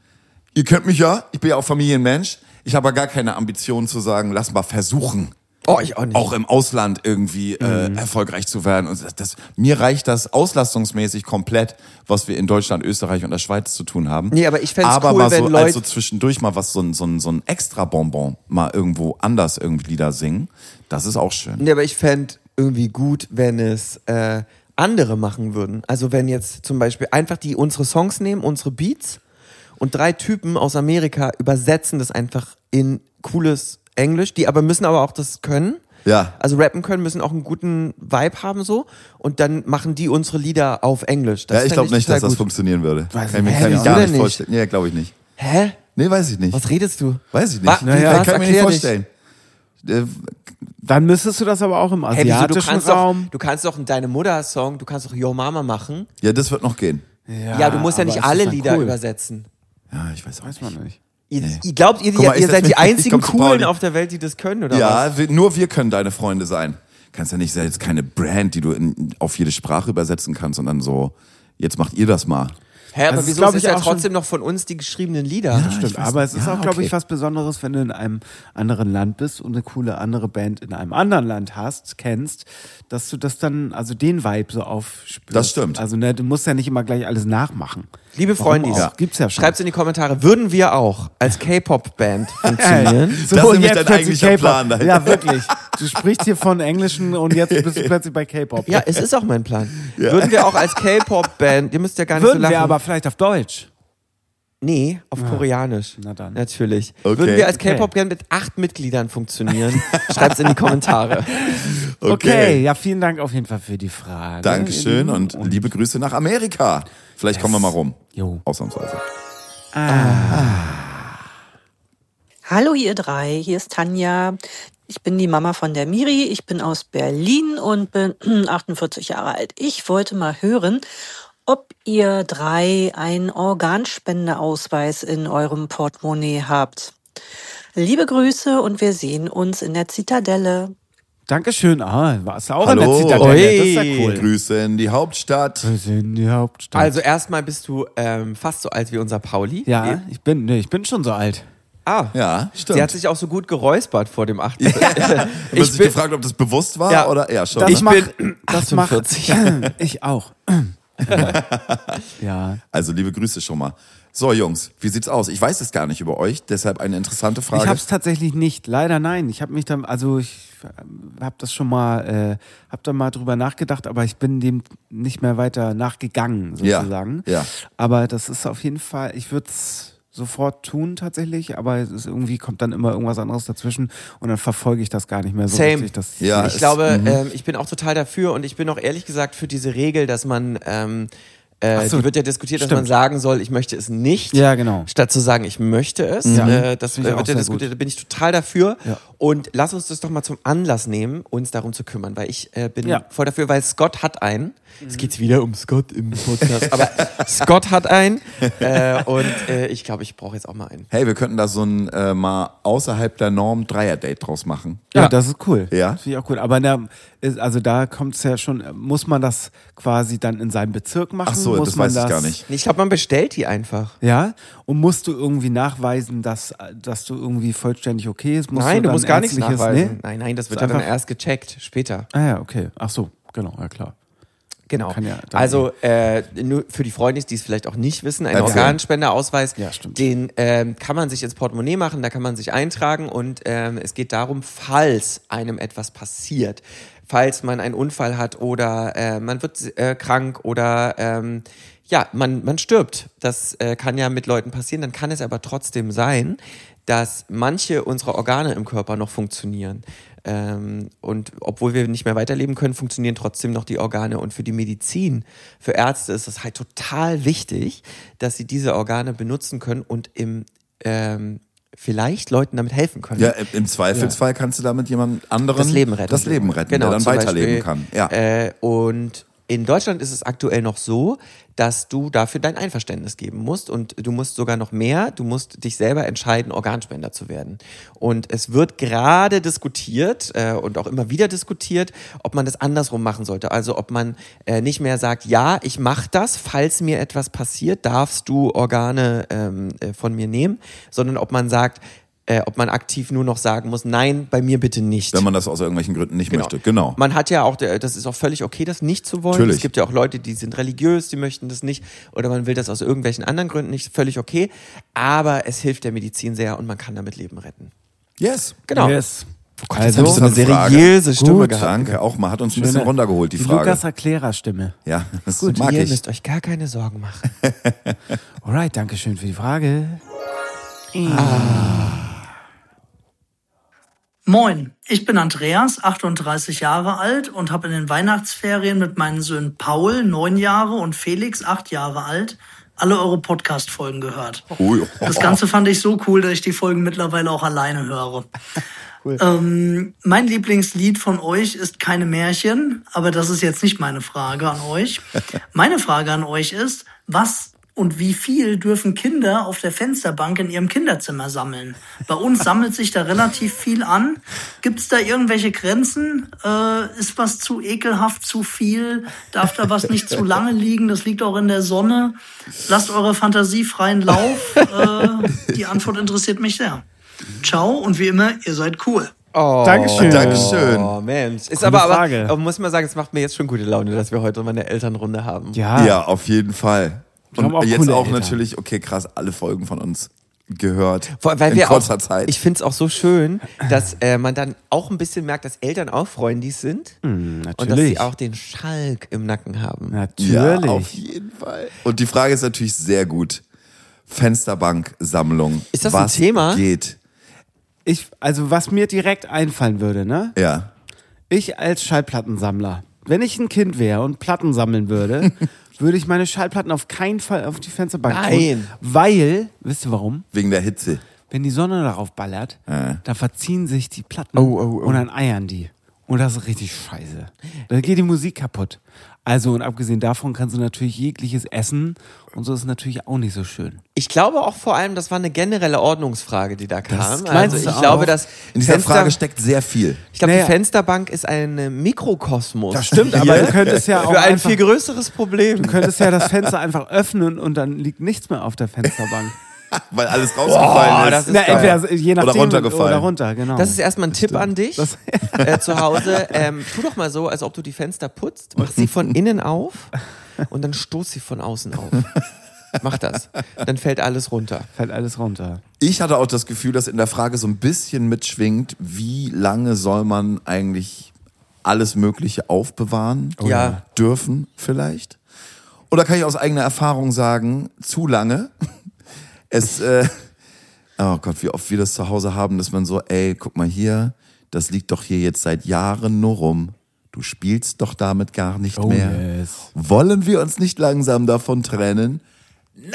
ihr kennt mich ja, ich bin ja auch Familienmensch. Ich habe ja gar keine Ambition zu sagen, lass mal versuchen, Oh, ich auch nicht. auch im Ausland irgendwie äh, erfolgreich zu werden. Und das, das, mir reicht das auslastungsmäßig komplett, was wir in Deutschland, Österreich und der Schweiz zu tun haben. Nee, aber ich fänd's aber cool, mal wenn so, Leute- als so zwischendurch mal was, so ein, so ein, so ein extra Bonbon, mal irgendwo anders irgendwie Lieder singen, das ist auch schön. Nee, aber ich fände irgendwie gut, wenn es äh, andere machen würden. Also wenn jetzt zum Beispiel einfach die unsere Songs nehmen, unsere Beats und drei Typen aus Amerika übersetzen das einfach in cooles Englisch, die aber müssen aber auch das können. Ja. Also rappen können, müssen auch einen guten Vibe haben so und dann machen die unsere Lieder auf Englisch. Das Ja, ich fänd glaube nicht, total dass das gut. funktionieren würde. Weiß kann ich mir ich kann ich nicht. gar Wieso nicht denn vorstellen. Nee, glaube ich nicht. Hä? Nee, weiß ich nicht. Was redest du? Weiß ich Wa- nicht. Naja, ich was? kann mir nicht Erklär dich. vorstellen. Äh, Dann müsstest du das aber auch im Hey, wieso, du asiatischen kannst Raum. doch, du kannst doch einen Deine Mutter Song, du kannst doch Yo Mama machen. Ja, das wird noch gehen. Ja, du musst ja aber nicht ist das alle dann Lieder cool? übersetzen. Ja, ich weiß auch Weiß nicht. man nicht. Ihr, ihr glaubt, ihr, Guck mal, ich ihr setz seid mich- die einzigen ich komm zu Coolen Pauli. auf der Welt, die das können, oder was? Ja, wir, nur wir können deine Freunde sein. Kannst ja nicht jetzt keine Brand, die du in, auf jede Sprache übersetzen kannst, sondern so, jetzt macht ihr das mal. Hä, aber Also es ist, wieso glaub ist ich, ja auch schon- trotzdem noch von uns die geschriebenen Lieder? Ja, Stimmt, ich weiß aber es nicht. ist Ja, auch, glaube okay. ich, was Besonderes, wenn du in einem anderen Land bist und eine coole andere Band in einem anderen Land hast, kennst, dass du das dann, also den Vibe so aufspürst. Das stimmt. Also ne, du musst ja nicht immer gleich alles nachmachen. Liebe Freundis, auch? Gibt's ja schon. schreibt's in die Kommentare. Würden wir auch als K-Pop-Band funktionieren? Das ist nämlich dein plötzlich eigentlicher K-Pop. Plan dahinter. Ja, wirklich. Du sprichst hier von Englischen und jetzt bist du plötzlich bei K-Pop. Ja, es ist auch mein Plan. Würden wir auch als K-Pop-Band, ihr müsst ja gar nicht Würden so lachen. wir aber vielleicht auf Deutsch. Nee, auf Koreanisch. Na dann. Natürlich. Okay. Würden wir als Okay. K-Pop-Band mit acht Mitgliedern funktionieren? Schreibt's in die Kommentare. Okay. ja, vielen Dank auf jeden Fall für die Frage. Dankeschön und, liebe Grüße nach Amerika. Vielleicht kommen wir mal rum. Jo. Ausnahmsweise. Hallo ihr drei, hier ist Tanja. Ich bin die Mama von der Miri. Ich bin aus Berlin und bin achtundvierzig Jahre alt. Ich wollte mal hören, ob ihr drei einen Organspendeausweis in eurem Portemonnaie habt. Liebe Grüße und wir sehen uns in der Zitadelle. Dankeschön. Ah, warst du auch Hallo. in der Zitadelle? Das ist ja Ui. cool. Grüße in die Hauptstadt. Wir sind die Hauptstadt. Also erstmal bist du ähm, fast so alt wie unser Pauli. ja, ich bin, nee, ich bin schon so alt. Ah, Ja, stimmt. sie hat sich auch so gut geräuspert vor dem achten. Du hast dich bin- gefragt, ob das bewusst war Ja. oder ja schon. Das Ich mach, bin das mach, achtundvierzig. ich auch. ja. Also liebe Grüße schon mal. So, Jungs, wie sieht's aus? Ich weiß es gar nicht über euch, deshalb eine interessante Frage. Ich habe es tatsächlich nicht, leider nein. Ich habe mich dann, also ich habe das schon mal, äh, habe da mal drüber nachgedacht, aber ich bin dem nicht mehr weiter nachgegangen sozusagen. Ja, ja. Aber das ist auf jeden Fall, ich würde es sofort tun tatsächlich, aber es ist irgendwie kommt dann immer irgendwas anderes dazwischen und dann verfolge ich das gar nicht mehr so Same. richtig. Das Ja, ich es- glaube, ähm, ich bin auch total dafür und ich bin auch ehrlich gesagt für diese Regel, dass man, ähm, äh, Ach so, die wird ja diskutiert, dass stimmt. man sagen soll, ich möchte es nicht, Ja, genau. statt zu sagen, ich möchte es. Ja. Äh, das Finde ich äh, wird auch ja sehr diskutiert, gut. da bin ich total dafür. Ja. Und lass uns das doch mal zum Anlass nehmen, uns darum zu kümmern, weil ich äh, bin Ja. voll dafür, weil Scott hat einen. Es geht wieder um Scott im Podcast, aber Scott hat einen äh, und äh, ich glaube, ich brauche jetzt auch mal einen. Hey, wir könnten da so ein äh, mal außerhalb der Norm Dreier-Date draus machen. Ja, das ist cool. Ja? Finde ich auch cool. Aber da ist, also da kommt es ja schon, muss man das quasi dann in seinem Bezirk machen? Ach so, muss das man weiß ich das, gar nicht. Nee, Ich glaube, man bestellt die einfach. Ja? Und musst du irgendwie nachweisen, dass, dass du irgendwie vollständig okay ist? Musst Nein, du dann musst gar nichts ärztliches- nachweisen. Nee? Nein, nein, das wird Ist ja dann einfach- erst gecheckt, später. Ah ja, okay. Ach so, genau, ja klar. Genau. Kann ja dann- also äh, nur für die Freundis, die es vielleicht auch nicht wissen, ein Erzähl. Organspenderausweis, Ja, stimmt. den ähm, kann man sich ins Portemonnaie machen, da kann man sich eintragen und ähm, es geht darum, falls einem etwas passiert, falls man einen Unfall hat oder äh, man wird äh, krank oder ähm, ja, man, man stirbt. Das äh, kann ja mit Leuten passieren, dann kann es aber trotzdem sein, dass manche unserer Organe im Körper noch funktionieren. Ähm, und obwohl wir nicht mehr weiterleben können, funktionieren trotzdem noch die Organe. Und für die Medizin, für Ärzte ist es halt total wichtig, dass sie diese Organe benutzen können und im ähm, vielleicht Leuten damit helfen können. Ja, im- im Zweifelsfall kannst du damit jemand anderen Das Leben retten. das Leben retten, Genau, der dann zum weiterleben Beispiel, kann. Ja. Äh, und in Deutschland ist es aktuell noch so, dass du dafür dein Einverständnis geben musst und du musst sogar noch mehr, du musst dich selber entscheiden, Organspender zu werden. Und es wird gerade diskutiert äh, und auch immer wieder diskutiert, ob man das andersrum machen sollte. Also ob man äh, nicht mehr sagt, ja, ich mache das, falls mir etwas passiert, darfst du Organe ähm, äh, von mir nehmen, sondern ob man sagt, äh, ob man aktiv nur noch sagen muss, nein, bei mir bitte nicht. Wenn man das aus irgendwelchen Gründen nicht möchte. Genau. Man hat ja auch, das ist auch völlig okay, das nicht zu wollen. Natürlich. Es gibt ja auch Leute, die sind religiös, die möchten das nicht oder man will das aus irgendwelchen anderen Gründen nicht, völlig okay. Aber es hilft der Medizin sehr und man kann damit Leben retten. Yes. Genau. Yes. Also so eine Interessante seriöse Stimme Gut, gehabt. danke. Auch mal hat uns ein Schöne- bisschen runtergeholt, die Die Frage. Lukas Erklärer-Stimme. Ja, das Gut, mag ihr ich. müsst euch gar keine Sorgen machen. Alright, danke schön für die Frage. Moin, ich bin Andreas, achtunddreißig Jahre alt und habe in den Weihnachtsferien mit meinen Söhnen Paul, neun Jahre, und Felix, acht Jahre alt, alle eure Podcast-Folgen gehört. Ui. Das Ganze fand ich so cool, dass ich die Folgen mittlerweile auch alleine höre. Ähm, mein Lieblingslied von euch ist Keine Märchen, aber das ist jetzt nicht meine Frage an euch. Meine Frage an euch ist, was und wie viel dürfen Kinder auf der Fensterbank in ihrem Kinderzimmer sammeln? Bei uns sammelt sich da relativ viel an. Gibt es da irgendwelche Grenzen? Äh, ist was zu ekelhaft, zu viel? Darf da was nicht zu lange liegen? Das liegt auch in der Sonne. Lasst eure Fantasie freien Lauf. Äh, die Antwort interessiert mich sehr. Ciao und wie immer, ihr seid cool. Oh, Dankeschön. Dankeschön. Oh Mensch. Ist Coole aber, aber, Frage. aber muss man sagen, es macht mir jetzt schon gute Laune, dass wir heute mal eine Elternrunde haben. Ja. Ja, auf jeden Fall. Wir haben Und auch jetzt coole auch Eltern. natürlich, okay, krass, alle Folgen von uns gehört. Vor, weil in wir kurzer auch, Zeit. Ich finde es auch so schön, dass äh, man dann auch ein bisschen merkt, dass Eltern auch freundlich sind und dass natürlich. sie auch den Schalk im Nacken haben. Natürlich. Ja, auf jeden Fall. Und die Frage ist natürlich sehr gut. Fensterbanksammlung. Ist das ein Was Thema? geht? Ich, also was mir direkt einfallen würde, ne? Ja. Ich als Schallplattensammler, wenn ich ein Kind wäre und Platten sammeln würde, würde ich meine Schallplatten auf keinen Fall auf die Fensterbank tun. Nein. Weil, wisst ihr warum? Wegen der Hitze. Wenn die Sonne darauf ballert, Ja. dann verziehen sich die Platten Oh, oh, oh. und dann eiern die. Und das ist richtig scheiße. Da geht die Musik kaputt. Also, und abgesehen davon kannst du natürlich jegliches essen und so ist es natürlich auch nicht so schön. Ich glaube auch vor allem, das war eine generelle Ordnungsfrage, die da kam. Das Also meinst ich du auch? glaube, dass In dieser Fenster, Frage steckt sehr viel. ich glaube, Naja. die Fensterbank ist ein äh, Mikrokosmos. Das stimmt, aber du könntest ja auch für ein einfach, viel größeres Problem. du könntest ja das Fenster einfach öffnen und dann liegt nichts mehr auf der Fensterbank. Weil alles rausgefallen ist. das ist Na, geil. entweder je nachdem Oder runtergefallen. Oder runter, genau. Das ist erstmal ein Tipp an dich Das- äh, zu Hause. Ähm, tu doch mal so, als ob du die Fenster putzt. Mach sie von innen auf und dann stoß sie von außen auf. Mach das. Dann fällt alles runter. Fällt alles runter. Ich hatte auch das Gefühl, dass in der Frage so ein bisschen mitschwingt, wie lange soll man eigentlich alles Mögliche aufbewahren Ja. dürfen vielleicht? Oder kann ich aus eigener Erfahrung sagen, zu lange? Es, äh, oh Gott, wie oft wir das zu Hause haben, dass man so, ey, guck mal hier, das liegt doch hier jetzt seit Jahren nur rum. Du spielst doch damit gar nicht Oh, mehr. yes. Wollen wir uns nicht langsam davon trennen? Nein!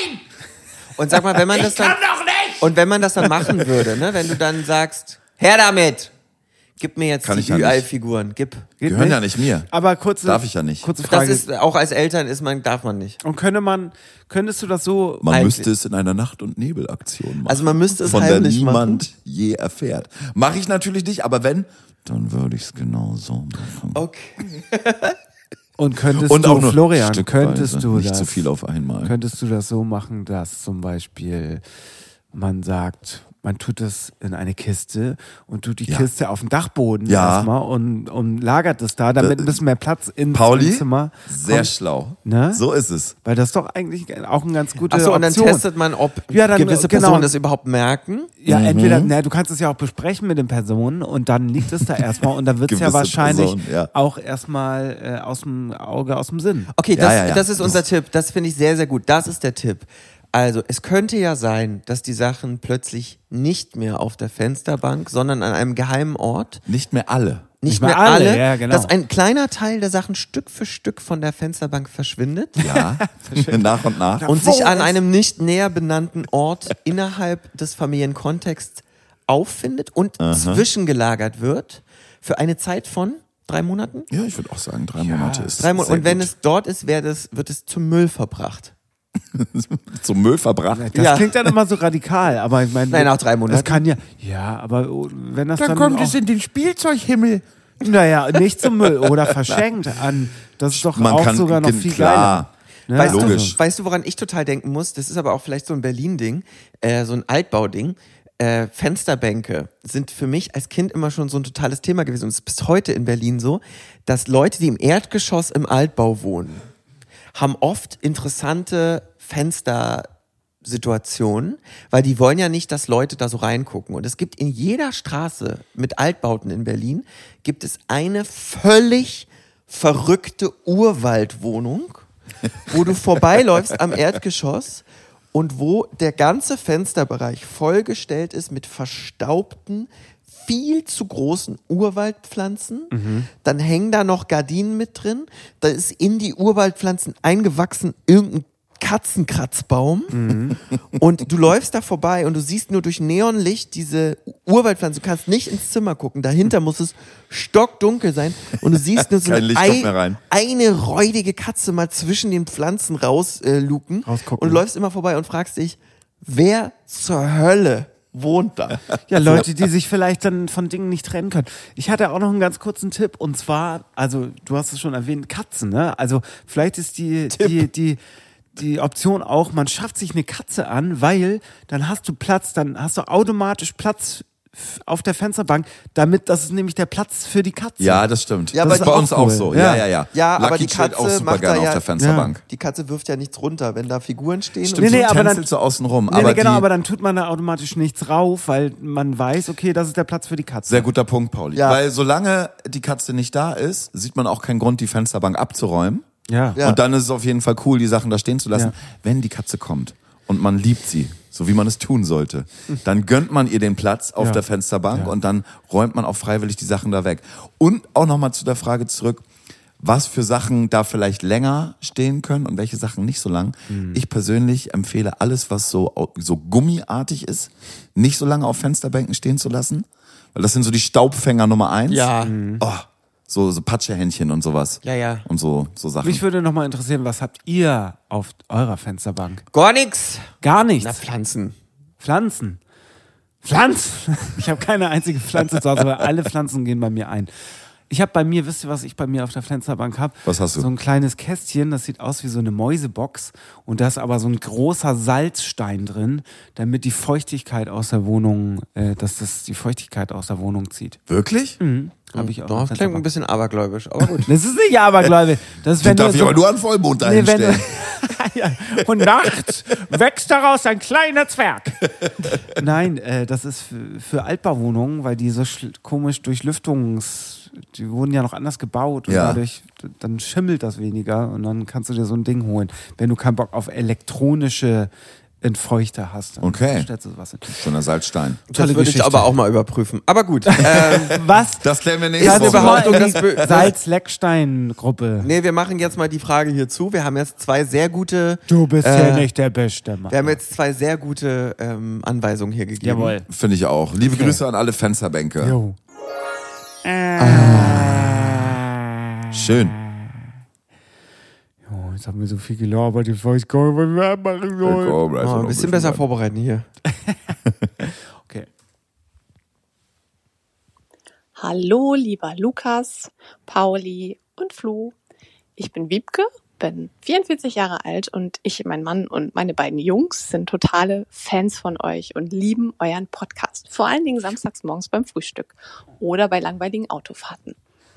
Und sag mal, wenn man das dann doch nicht! und wenn man das dann machen würde, ne, wenn du dann sagst, her damit, gib mir jetzt Kann ich die ja nicht. Ü Ei-Figuren, gib. Geht Gehören nicht? ja nicht mir. Aber kurze, Darf ich ja nicht. kurze Das Frage. ist auch als Eltern ist man darf man nicht. Und könnte man, könntest du das so, Man Eigentlich. müsste es in einer Nacht- und Nebelaktion machen. Also man müsste es von der heimlich niemand je erfährt. Mache ich natürlich nicht, aber wenn, dann würde ich es genau so machen. Okay. und könntest Und du, auch nur Florian, stückweise, könntest du nicht das, zu viel auf einmal. könntest du das so machen, dass zum Beispiel man sagt, man tut es in eine Kiste und tut die Ja. Kiste auf den Dachboden Ja. erstmal und, und lagert es da, damit Äh, ein bisschen mehr Platz ins Pauli, Zimmer sehr kommt. schlau. Ne? So ist es. Weil das ist doch eigentlich auch ein ganz gute Achso, und dann Option. testet man, ob Ja, dann, gewisse genau. Personen das überhaupt merken. Ja, Mhm. entweder, na, du kannst es ja auch besprechen mit den Personen und dann liegt es da erstmal und dann wird es ja Gewisse wahrscheinlich Personen, ja. auch erstmal äh, aus dem Auge, aus dem Sinn. Okay, Ja, das, ja, ja. das ist unser Tipp. Das finde ich sehr, sehr gut. Das ist der Tipp. Also, es könnte ja sein, dass die Sachen plötzlich nicht mehr auf der Fensterbank, sondern an einem geheimen Ort, Nicht mehr alle. nicht, Nicht mehr mehr alle, alle, ja, genau. dass ein kleiner Teil der Sachen Stück für Stück von der Fensterbank verschwindet Ja, nach und nach. und sich an einem nicht näher benannten Ort innerhalb des Familienkontexts auffindet und zwischengelagert wird für eine Zeit von drei Monaten. Ja, ich würde auch sagen, drei Monate ist Drei Monate. sehr Und wenn gut. es dort ist, wird es, wird es zum Müll verbracht. zum Müll verbracht. Das Ja. klingt dann immer so radikal, aber ich meine. Nein, nach drei Monaten. Das kann ja, ja, aber oh, wenn das dann, kommt auch, es in den Spielzeughimmel. naja, nicht zum Müll oder verschenkt an, das ist doch Man auch kann- sogar noch gen- viel klar. geiler. Ne? Weißt Logisch. du, weißt du, woran ich total denken muss? Das ist aber auch vielleicht so ein Berlin-Ding, äh, so ein Altbau-Ding. Äh, Fensterbänke sind für mich als Kind immer schon so ein totales Thema gewesen. Und es ist bis heute in Berlin so, dass Leute, die im Erdgeschoss im Altbau wohnen, haben oft interessante Fenstersituationen, weil die wollen ja nicht, dass Leute da so reingucken. Und es gibt in jeder Straße mit Altbauten in Berlin, gibt es eine völlig verrückte Urwaldwohnung, wo du vorbeiläufst am Erdgeschoss und wo der ganze Fensterbereich vollgestellt ist mit verstaubten, viel zu großen Urwaldpflanzen. Dann hängen da noch Gardinen mit drin. Da ist in die Urwaldpflanzen eingewachsen irgendein Katzenkratzbaum. Und du läufst da vorbei und du siehst nur durch Neonlicht diese Urwaldpflanzen. Du kannst nicht ins Zimmer gucken. Dahinter muss es stockdunkel sein. Und du siehst nur so Kein eine, Licht kommt Ei- mehr rein. eine räudige Katze mal zwischen den Pflanzen rausluken. Äh, luken. Rausgucken. Und du läufst immer vorbei und fragst dich, wer zur Hölle wohnt da? Ja, Leute, die sich vielleicht dann von Dingen nicht trennen können. Ich hatte auch noch einen ganz kurzen Tipp und zwar, also du hast es schon erwähnt, Katzen, ne? Also vielleicht ist die, die, die, die Option auch, man schafft sich eine Katze an, weil dann hast du Platz, dann hast du automatisch Platz f- auf der Fensterbank, damit das ist nämlich der Platz für die Katze. Ja, das stimmt. Ja, das aber ist bei auch uns cool. auch so. Ja, ja, Ja. ja. Ja, aber Lucky die chillt Katze auch super macht da gerne ja- auf der Fensterbank. Die Katze wirft ja nichts runter, wenn da Figuren stehen. Stimmt, Nee, nee, so aber dann- tänzelt so außen rum. Nee, aber nee, genau, die, aber dann tut man da automatisch nichts rauf, weil man weiß, okay, das ist der Platz für die Katze. Sehr guter Punkt, Pauli. Ja. Weil solange die Katze nicht da ist, sieht man auch keinen Grund, die Fensterbank abzuräumen. Ja. Ja. Und dann ist es auf jeden Fall cool, die Sachen da stehen zu lassen. Ja. Wenn die Katze kommt und man liebt sie, so wie man es tun sollte, dann gönnt man ihr den Platz auf Ja. der Fensterbank Ja. und dann räumt man auch freiwillig die Sachen da weg. Und auch nochmal zu der Frage zurück, was für Sachen da vielleicht länger stehen können und welche Sachen nicht so lang. Mhm. Ich persönlich empfehle alles, was so, so gummiartig ist, nicht so lange auf Fensterbänken stehen zu lassen, weil das sind so die Staubfänger Nummer eins. Ja. Oh, so, so Patschehändchen und sowas. Ja, ja. Und so, so Sachen. Mich würde nochmal interessieren, was habt ihr auf eurer Fensterbank? Gar nichts. Gar nichts. Na, Pflanzen. Pflanzen. Pflanzen. Ich habe keine einzige Pflanze zu Hause, aber alle Pflanzen gehen bei mir ein. Ich habe bei mir, wisst ihr, was ich bei mir auf der Fensterbank habe? Was hast du? So ein kleines Kästchen, das sieht aus wie so eine Mäusebox und da ist aber so ein großer Salzstein drin, damit die Feuchtigkeit aus der Wohnung, äh, dass das die Feuchtigkeit aus der Wohnung zieht. Wirklich? Habe ich auch. Doch, das klingt ein bisschen abergläubisch, aber gut. Das ist nicht abergläubisch. Das ist, wenn Den darf du ich so, aber nur an Vollmond nee, wenn einstellen. du, ja, und nachts wächst daraus ein kleiner Zwerg. Nein, äh, das ist für, für Altbauwohnungen, weil die so schl- komisch Durchlüftungs... Die wurden ja noch anders gebaut und Ja. dadurch, dann schimmelt das weniger und dann kannst du dir so ein Ding holen. Wenn du keinen Bock auf elektronische Entfeuchter hast, dann Okay. stellst du sowas hin. Schöner Salzstein. Das Tolle würde ich Geschichte. aber auch mal überprüfen. Aber gut. ähm, Was? Das klären wir Ist nächste eine Woche. Behauptung, in die dass wir- Salz-Leckstein-Gruppe. nee, wir machen jetzt mal die Frage hier zu. Wir haben jetzt zwei sehr gute... Du bist Äh, ja nicht der Beste, Mann. Wir haben jetzt zwei sehr gute ähm, Anweisungen hier gegeben. Jawohl. Finde ich auch. Liebe Grüße an alle Fensterbänke. Jo. Schön. Oh, jetzt haben wir so viel gelabert, ich weiß gar nicht, was wir machen sollen. Oh, ein bisschen besser vorbereiten hier. Okay. Hallo, lieber Lukas, Pauli und Flo. Ich bin Wiebke, bin vierundvierzig Jahre alt und ich, mein Mann und meine beiden Jungs sind totale Fans von euch und lieben euren Podcast. Vor allen Dingen samstags morgens beim Frühstück oder bei langweiligen Autofahrten.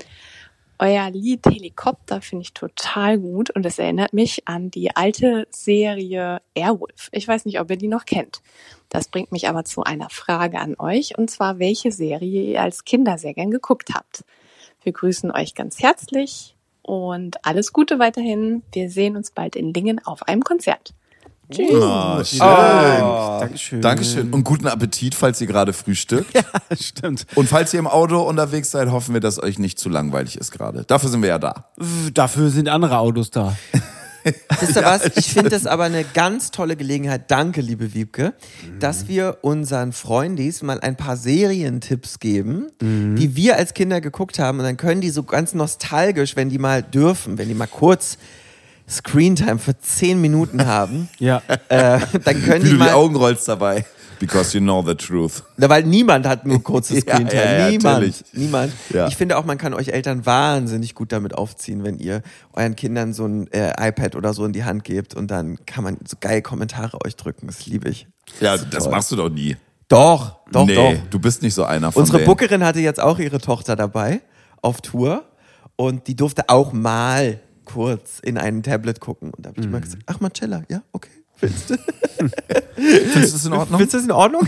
Euer Lied Helikopter finde ich total gut und es erinnert mich an die alte Serie Airwolf. Ich weiß nicht, ob ihr die noch kennt. Das bringt mich aber zu einer Frage an euch, und zwar, welche Serie ihr als Kinder sehr gern geguckt habt. Wir grüßen euch ganz herzlich und alles Gute weiterhin. Wir sehen uns bald in Lingen auf einem Konzert. Tschüss. Oh, schön. Dankeschön. Dankeschön. Und guten Appetit, falls ihr gerade frühstückt. Ja, stimmt. Und falls ihr im Auto unterwegs seid, hoffen wir, dass euch nicht zu langweilig ist gerade. Dafür sind wir ja da. Dafür sind andere Autos da. Wisst ihr was? Ich finde das aber eine ganz tolle Gelegenheit. Danke, liebe Wiebke, dass wir unseren Freundis mal ein paar Serientipps geben, die wir als Kinder geguckt haben. Und dann können die so ganz nostalgisch, wenn die mal dürfen, wenn die mal kurz Screentime für zehn Minuten haben, Ja. äh, dann können Wie die du die mal... Augen rollst dabei. Because you know the truth. Na, weil niemand hat nur kurzes Ja, Screentime. ja, ja, niemand. natürlich. Niemand. Ja. Ich finde auch, man kann euch Eltern wahnsinnig gut damit aufziehen, wenn ihr euren Kindern so ein äh, iPad oder so in die Hand gebt und dann kann man so geil Kommentare euch drücken. Das liebe ich. Ja, das machst du doch nie. Doch, doch, nee, doch. du bist nicht so einer von Unsere denen. Bookerin hatte jetzt auch ihre Tochter dabei auf Tour und die durfte auch mal kurz in ein Tablet gucken. Und da habe ich Mhm. mal gesagt, ach Marcella, ja, okay. Willst du? Findest du das in Ordnung? Findest du das in Ordnung?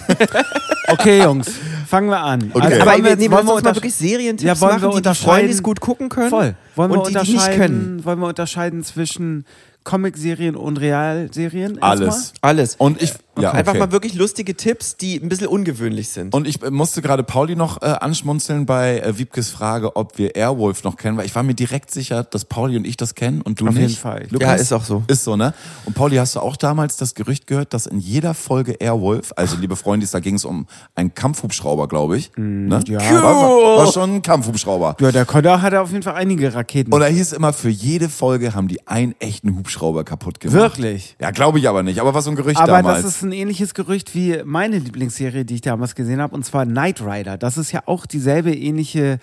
Okay, Jungs, fangen wir an. Okay. Also, Aber wollen wir, wir, nee, wir wollen müssen uns mal untersch- wirklich Serientipps Ja, wollen wir machen, die die unterscheiden- Freundis gut gucken können. Voll. Wollen wir und die, die nicht können. unterscheiden, wollen wir unterscheiden zwischen Comic-Serien und Realserien? Alles. erstmal? Alles. Und ich, ja, okay. Einfach mal wirklich lustige Tipps, die ein bisschen ungewöhnlich sind. Und ich äh, musste gerade Pauli noch äh, anschmunzeln bei äh, Wiebkes Frage, ob wir Airwolf noch kennen, weil ich war mir direkt sicher, dass Pauli und ich das kennen und du Auf nicht. jeden Fall. Lukas? Ja, ist auch so. Ist so, ne? Und Pauli, hast du auch damals das Gerücht gehört, dass in jeder Folge Airwolf, also liebe Freundis, da ging es um einen Kampfhubschrauber, glaube ich. Ne? ja. War, war, war schon ein Kampfhubschrauber. Ja, der Konnte hat auf jeden Fall einige Raketen. Und da hieß immer, für jede Folge haben die einen echten Hubschrauber kaputt gemacht. Wirklich? Ja, glaube ich aber nicht. Aber was so ein Gerücht Aber damals. das ist ein ähnliches Gerücht wie meine Lieblingsserie, die ich damals gesehen habe, und zwar Knight Rider. Das ist ja auch dieselbe ähnliche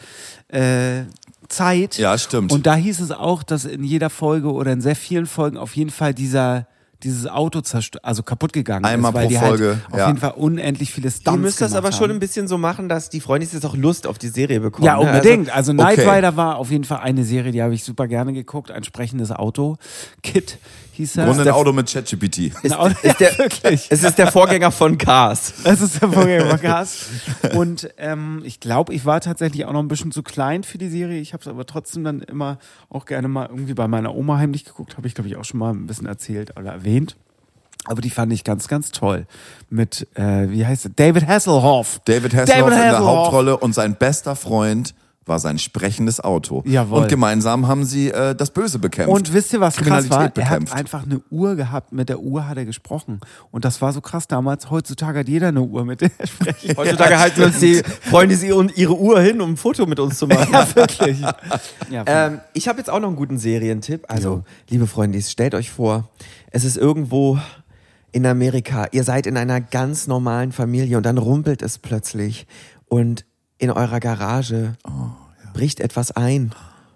äh, Zeit. Ja, stimmt. Und da hieß es auch, dass in jeder Folge oder in sehr vielen Folgen auf jeden Fall dieser dieses Auto zerstört, also kaputt gegangen Einmal ist, weil pro die Folge, halt auf ja. jeden Fall unendlich viele Stunts Ihr müsst das gemacht aber schon haben. ein bisschen so machen, dass die Freundis jetzt auch Lust auf die Serie bekommen. Ja, ne? unbedingt. Also, Knight okay. Rider war auf jeden Fall eine Serie, die habe ich super gerne geguckt. Ein sprechendes Auto. Kit hieß das. Grunde ein Auto mit ChatGPT. Ein Auto, ist der, ja, wirklich. Es ist der Vorgänger von Cars. Es ist der Vorgängercast. Und ähm, ich glaube, ich war tatsächlich auch noch ein bisschen zu klein für die Serie. Ich habe es aber trotzdem dann immer auch gerne mal irgendwie bei meiner Oma heimlich geguckt. Habe ich, glaube ich, auch schon mal ein bisschen erzählt oder erwähnt. Aber die fand ich ganz, ganz toll. Mit, äh, wie heißt er? David Hasselhoff. David Hasselhoff in der Hasselhoff. Hauptrolle und sein bester Freund war sein sprechendes Auto. Jawohl. Und gemeinsam haben sie äh, das Böse bekämpft. Und wisst ihr, was krass war? Kriminalität Er hat bekämpft. einfach eine Uhr gehabt, mit der Uhr hat er gesprochen. Und das war so krass damals. Heutzutage hat jeder eine Uhr, mit der er spricht. Heutzutage halten uns die Freundis ihre, ihre Uhr hin, um ein Foto mit uns zu machen. Ja, wirklich. Ja, Ähm, ich habe jetzt auch noch einen guten Serientipp. Also, liebe Freundis, stellt euch vor, es ist irgendwo in Amerika. Ihr seid in einer ganz normalen Familie und dann rumpelt es plötzlich und in eurer Garage bricht etwas ein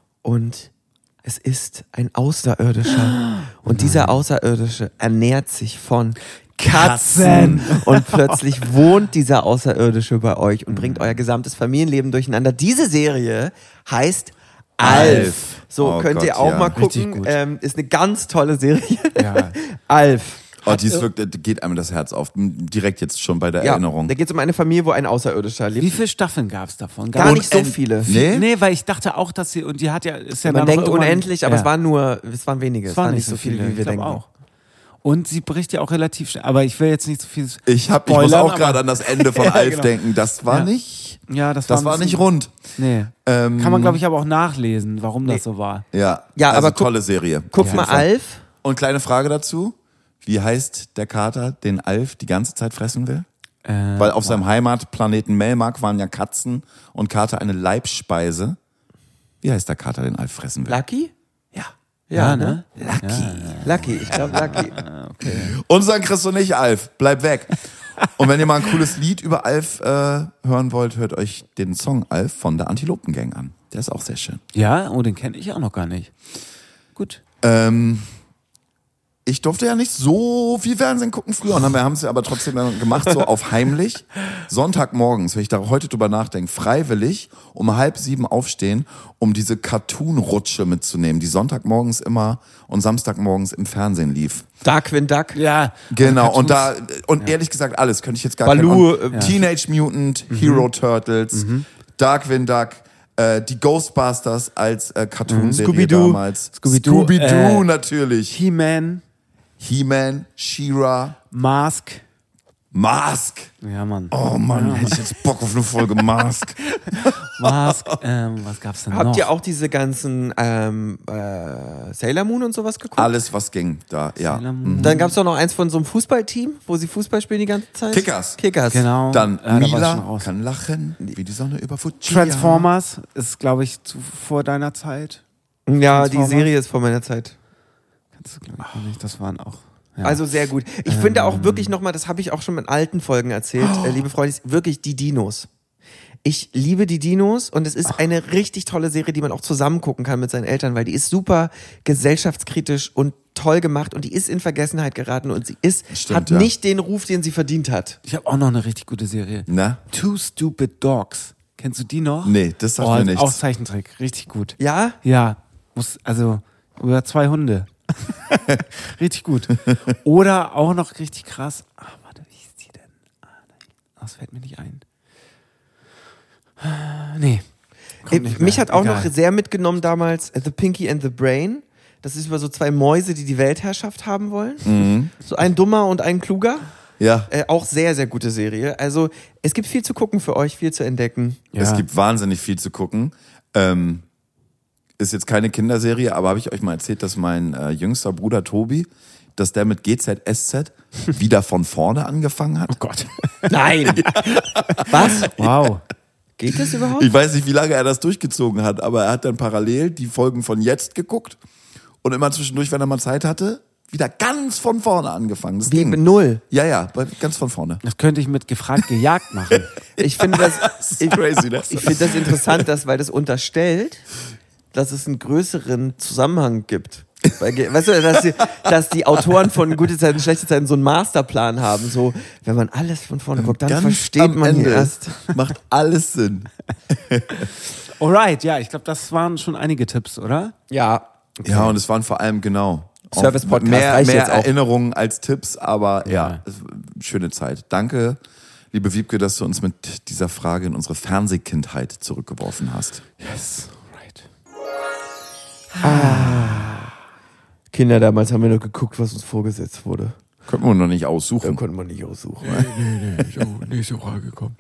und es ist ein Außerirdischer. Und dieser Außerirdische ernährt sich von Katzen. Und plötzlich wohnt dieser Außerirdische bei euch und bringt euer gesamtes Familienleben durcheinander. Diese Serie heißt Alf. So, Oh könnt Gott, ihr auch ja. mal Richtig gucken. gut. Ähm, ist eine ganz tolle Serie. Ja. Alf. Oh, die ist wirklich, geht einem das Herz auf. Direkt jetzt schon bei der Ja, Erinnerung. da geht es um eine Familie, wo ein Außerirdischer lebt. Wie viele Staffeln gab es davon? Gar Und- nicht so en- viele. Nee? Nee, weil ich dachte auch, dass sie, und die hat ja, ist ja Man dann denkt noch irgendwann- unendlich, aber ja. es waren nur, es waren wenige. Es waren nicht so viele, wie wir ich glaub denken. auch. Und sie bricht ja auch relativ schnell, aber ich will jetzt nicht so viel Ich, hab, ich muss spoilern, auch gerade aber- an das Ende von Ja, Alf genau. denken. Das war Ja. nicht, Ja, das, das war, war ein nicht bisschen- rund. Nee. Ähm, Kann man, glaube ich, aber auch nachlesen, warum das so war. Ja, Ja, also aber guck- tolle Serie. Guck Auf mal jeden Fall. Alf. Und kleine Frage dazu. Wie heißt der Kater, den Alf die ganze Zeit fressen will? Äh, Weil auf seinem Heimatplaneten Melmark waren ja Katzen und Kater eine Leibspeise. Wie heißt der Kater, den Alf fressen will? Lucky? Ja. Ja, ne? Lucky. Lucky, ich glaube Lucky. Unseren kriegst du nicht, Alf. Bleib weg. Und wenn ihr mal ein cooles Lied über Alf äh, hören wollt, hört euch den Song Alf von der Antilopengang an. Der ist auch sehr schön. Ja, oh, den kenne ich auch noch gar nicht. Gut. Ähm, ich durfte ja nicht so viel Fernsehen gucken früher. Und wir haben es ja aber trotzdem dann gemacht, so auf heimlich. Sonntagmorgens, wenn ich da heute drüber nachdenke, freiwillig um halb sieben aufstehen, um diese Cartoon-Rutsche mitzunehmen, die Sonntagmorgens immer und Samstagmorgens im Fernsehen lief. Darkwing Duck. Ja. Genau, Also und da, Cartoons- und ehrlich gesagt alles, könnte ich jetzt gar Baloo, keinen- äh, Teenage Mutant, Hero Turtles, Darkwing Duck, äh, die Ghostbusters als äh, Cartoon-Serie Scooby-Doo. damals. Scooby-Doo, Scooby-Doo äh, natürlich. He-Man, He-Man, She-Ra, Mask. Mask. Ja, Mann. Oh Mann, hätte ich jetzt Bock auf eine Folge Mask. Mask, ähm, was gab's denn Habt noch? ihr auch diese ganzen ähm, äh, Sailor Moon und sowas geguckt? Alles, was ging da, ja. Sailor Moon. Dann gab es doch noch eins von so einem Fußballteam, wo sie Fußball spielen die ganze Zeit. Kickers. Kickers. Genau. Dann ja, da war ich schon Mila raus. kann lachen, wie die Sonne über Fuji. Transformers ist, glaube ich, zu, vor deiner Zeit. Ja, die Transformers. Serie ist vor meiner Zeit. Kannst du, glaube ich, noch nicht. Das waren auch. Ja. Also sehr gut. Ich finde auch wirklich nochmal, das habe ich auch schon in alten Folgen erzählt, äh, liebe Freunde, wirklich die Dinos. Ich liebe die Dinos und es ist eine richtig tolle Serie, die man auch zusammen gucken kann mit seinen Eltern, weil die ist super gesellschaftskritisch und toll gemacht und die ist in Vergessenheit geraten und sie ist, Stimmt, hat ja. nicht den Ruf, den sie verdient hat. Ich habe auch noch eine richtig gute Serie. Na? Two Stupid Dogs. Kennst du die noch? Nee, das sagt oh, mir nichts. Auch Zeichentrick. Richtig gut. Ja? Ja. Muss, also, über zwei Hunde. Richtig gut. Oder auch noch richtig krass. Ah, warte, wie hieß die denn? Ah, nein. Das fällt mir nicht ein. Ah, Nee. Kommt Äh, nicht mehr. Mich hat auch Egal. noch sehr mitgenommen damals äh, The Pinky and the Brain. Das ist über so zwei Mäuse, die die Weltherrschaft haben wollen. Mhm. So ein Dummer und ein Kluger. Ja. Äh, auch sehr, sehr gute Serie. Also es gibt viel zu gucken für euch, viel zu entdecken. Ja. Es gibt wahnsinnig viel zu gucken. Ähm, ist jetzt keine Kinderserie, aber habe ich euch mal erzählt, dass mein äh, jüngster Bruder Tobi, dass der mit G Z S Z wieder von vorne angefangen hat? Oh Gott. Nein! Was? Wow. Geht das überhaupt? Ich weiß nicht, wie lange er das durchgezogen hat, aber er hat dann parallel die Folgen von jetzt geguckt und immer zwischendurch, wenn er mal Zeit hatte, wieder ganz von vorne angefangen. Das Wie ging. mit Null. Ja, ja, bei- ganz von vorne. Das könnte ich mit gefragt gejagt machen. Ich finde das, Das ist ich, crazy, ne? ich finde das interessant, dass, weil das unterstellt, dass es einen größeren Zusammenhang gibt. Weil, ge- weißt du, dass die, dass die Autoren von Gute Zeiten, Schlechte Zeiten so einen Masterplan haben. So, wenn man alles von vorne guckt, dann Ganz versteht am man Ende erst. macht alles Sinn. Alright, ja, ich glaube, das waren schon einige Tipps, oder? Ja. Ja, und es waren vor allem genau auch Service-Podcast mehr, reicht mehr jetzt auch. Erinnerungen als Tipps, aber ja, Ja. es war eine schöne Zeit. Danke, liebe Wiebke, dass du uns mit dieser Frage in unsere Fernsehkindheit zurückgeworfen hast. Yes. Right. Kinder, damals haben wir noch geguckt, was uns vorgesetzt wurde. Könnten wir noch nicht Da aussuchen. konnte man nicht aussuchen. Nächste Frage kommt.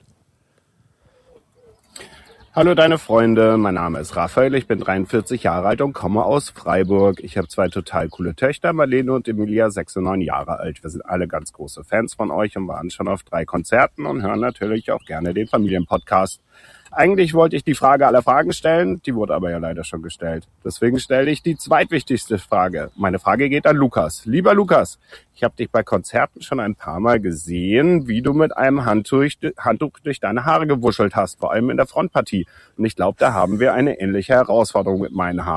Hallo deine Freunde, mein Name ist Raphael, ich bin dreiundvierzig Jahre alt und komme aus Freiburg. Ich habe zwei total coole Töchter, Marlene und Emilia, sechs und neun Jahre alt. Wir sind alle ganz große Fans von euch und waren schon auf drei Konzerten und hören natürlich auch gerne den Familienpodcast. Eigentlich wollte ich die Frage aller Fragen stellen, die wurde aber ja leider schon gestellt. Deswegen stelle ich die zweitwichtigste Frage. Meine Frage geht an Lukas. Lieber Lukas, ich habe dich bei Konzerten schon ein paar Mal gesehen, wie du mit einem Handtuch, Handtuch durch deine Haare gewuschelt hast, vor allem in der Frontpartie. Und ich glaube, da haben wir eine ähnliche Herausforderung mit meinen Haaren.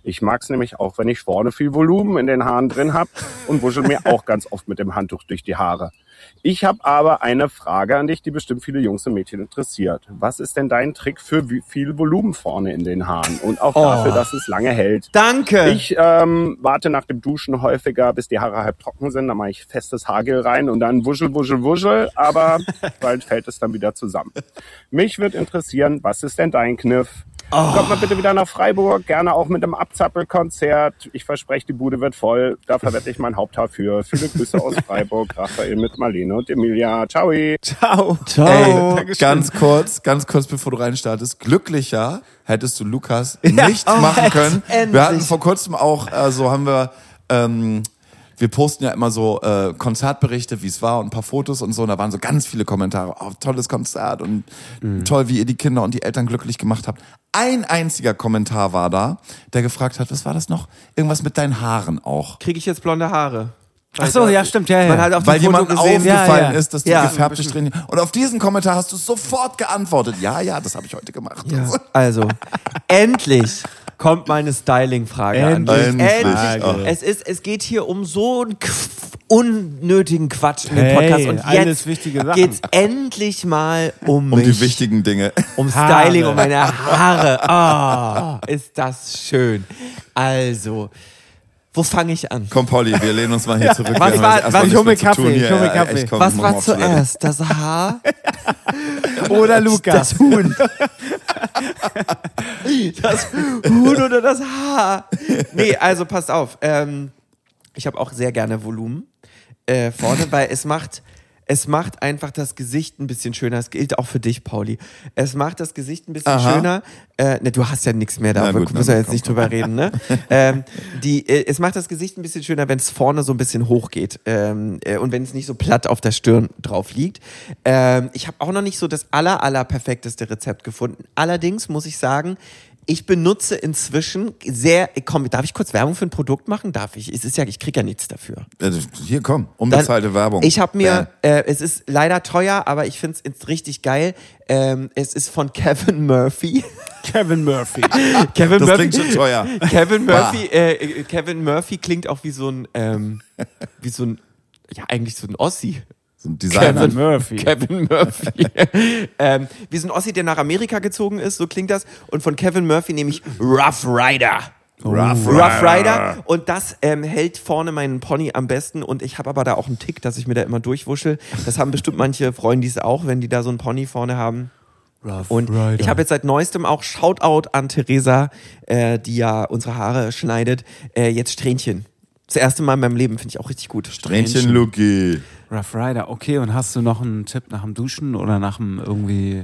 Ich mag's nämlich auch, wenn ich vorne viel Volumen in den Haaren drin hab und wuschel mir auch ganz oft mit dem Handtuch durch die Haare. Ich habe aber eine Frage an dich, die bestimmt viele Jungs und Mädchen interessiert. Was ist denn dein Trick für wie viel Volumen vorne in den Haaren und auch Oh. dafür, dass es lange hält? Danke. Ich ähm, warte nach dem Duschen häufiger, bis die Haare halb trocken sind. Dann mache ich festes Haargel rein und dann wuschel, wuschel, wuschel. Aber bald fällt es dann wieder zusammen. Mich würde interessieren, was ist denn dein Kniff? Oh. Kommt mal bitte wieder nach Freiburg, gerne auch mit einem Abzappelkonzert. Ich verspreche, die Bude wird voll. Da verwette ich mein Haupthaar für. Viele Grüße aus Freiburg, Raphael mit Marlene und Emilia. Ciao. Ciao. Ciao. Ey, ganz kurz, ganz kurz, bevor du reinstartest. Glücklicher hättest du Lukas Ja. nicht Oh, machen jetzt können. endlich. Wir hatten vor kurzem auch, äh, so haben wir, ähm, wir posten ja immer so äh, Konzertberichte, wie es war und ein paar Fotos und so. Und da waren so ganz viele Kommentare. Oh, tolles Konzert und Mhm. toll, wie ihr die Kinder und die Eltern glücklich gemacht habt. Ein einziger Kommentar war da, der gefragt hat, was war das noch? Irgendwas mit deinen Haaren auch. Kriege ich jetzt blonde Haare? Ach so, ja, stimmt, ja, ja. Man hat auf Weil dem Foto jemand gesehen, aufgefallen ja, ja. ist, dass du Ja. gefärbte Strähnen... Und auf diesen Kommentar hast du sofort geantwortet. Ja, ja, das habe ich heute gemacht. Ja, also, endlich kommt meine Styling-Frage an dich. Endlich. Endlich. Oh. Es, ist, es geht hier um so einen Qu- unnötigen Quatsch in dem Hey, Podcast. Und alles jetzt wichtige Sachen. geht's endlich mal um, Um mich. die wichtigen Dinge. Um Haare. Styling, um meine Haare. Ah, ist das schön. Also, wo fange ich an? Komm, Pauli, wir lehnen uns mal hier zurück. Was Wir haben war- jetzt erstmal was- ich nichts hol mir mehr zu Kaffee, tun ich hier. hol mir Ja, Kaffee. echt, komm, Was mach war mal auf Toilette. zuerst? Das Haar? Oder Lukas. Das Huhn. Das Huhn oder das Haar? Nee, also passt auf. Ähm, ich habe auch sehr gerne Volumen äh, vorne, weil es macht, es macht einfach das Gesicht ein bisschen schöner. Das gilt auch für dich, Pauli. Es macht das Gesicht ein bisschen Aha. schöner. Äh, ne, du hast ja nichts mehr da, Na wir gut, müssen na ja gut, jetzt nicht komm, drüber reden. Ne? ähm, die, äh, es macht das Gesicht ein bisschen schöner, wenn es vorne so ein bisschen hoch geht ähm, äh, und wenn es nicht so platt auf der Stirn drauf liegt. Ähm, ich habe auch noch nicht so das aller, aller perfekteste Rezept gefunden. Allerdings muss ich sagen, ich benutze inzwischen sehr, komm, darf ich kurz Werbung für ein Produkt machen? Darf ich? Es ist ja, ich kriege ja nichts dafür. Äh, Hier, komm, unbezahlte Dann- Werbung. Ich habe mir, Bam. äh, es ist leider teuer, aber ich finde es richtig geil. Ähm, es ist von Kevin Murphy. Kevin Murphy. Kevin Das Murphy, klingt schon teuer. Kevin Murphy, äh, Kevin Murphy klingt auch wie so ein, ähm, wie so ein, ja eigentlich so ein Ossi. So ein Designer. Kevin Murphy. Kevin Murphy. ähm, wie so ein Ossi, der nach Amerika gezogen ist, so klingt das. Und von Kevin Murphy nehme ich Rough Rider. Rough Rough Rider. Und das ähm, hält vorne meinen Pony am besten. Und ich habe aber da auch einen Tick, dass ich mir da immer durchwuschel. Das haben bestimmt manche Freunde dies auch, wenn die da so einen Pony vorne haben. Und ich habe jetzt seit neuestem auch Shoutout an Theresa, äh, die ja unsere Haare schneidet, äh, jetzt Strähnchen. Das erste Mal in meinem Leben, finde ich auch richtig gut. Strähnchen Luki. Rough Rider, okay. Und hast du noch einen Tipp nach dem Duschen oder nach dem irgendwie...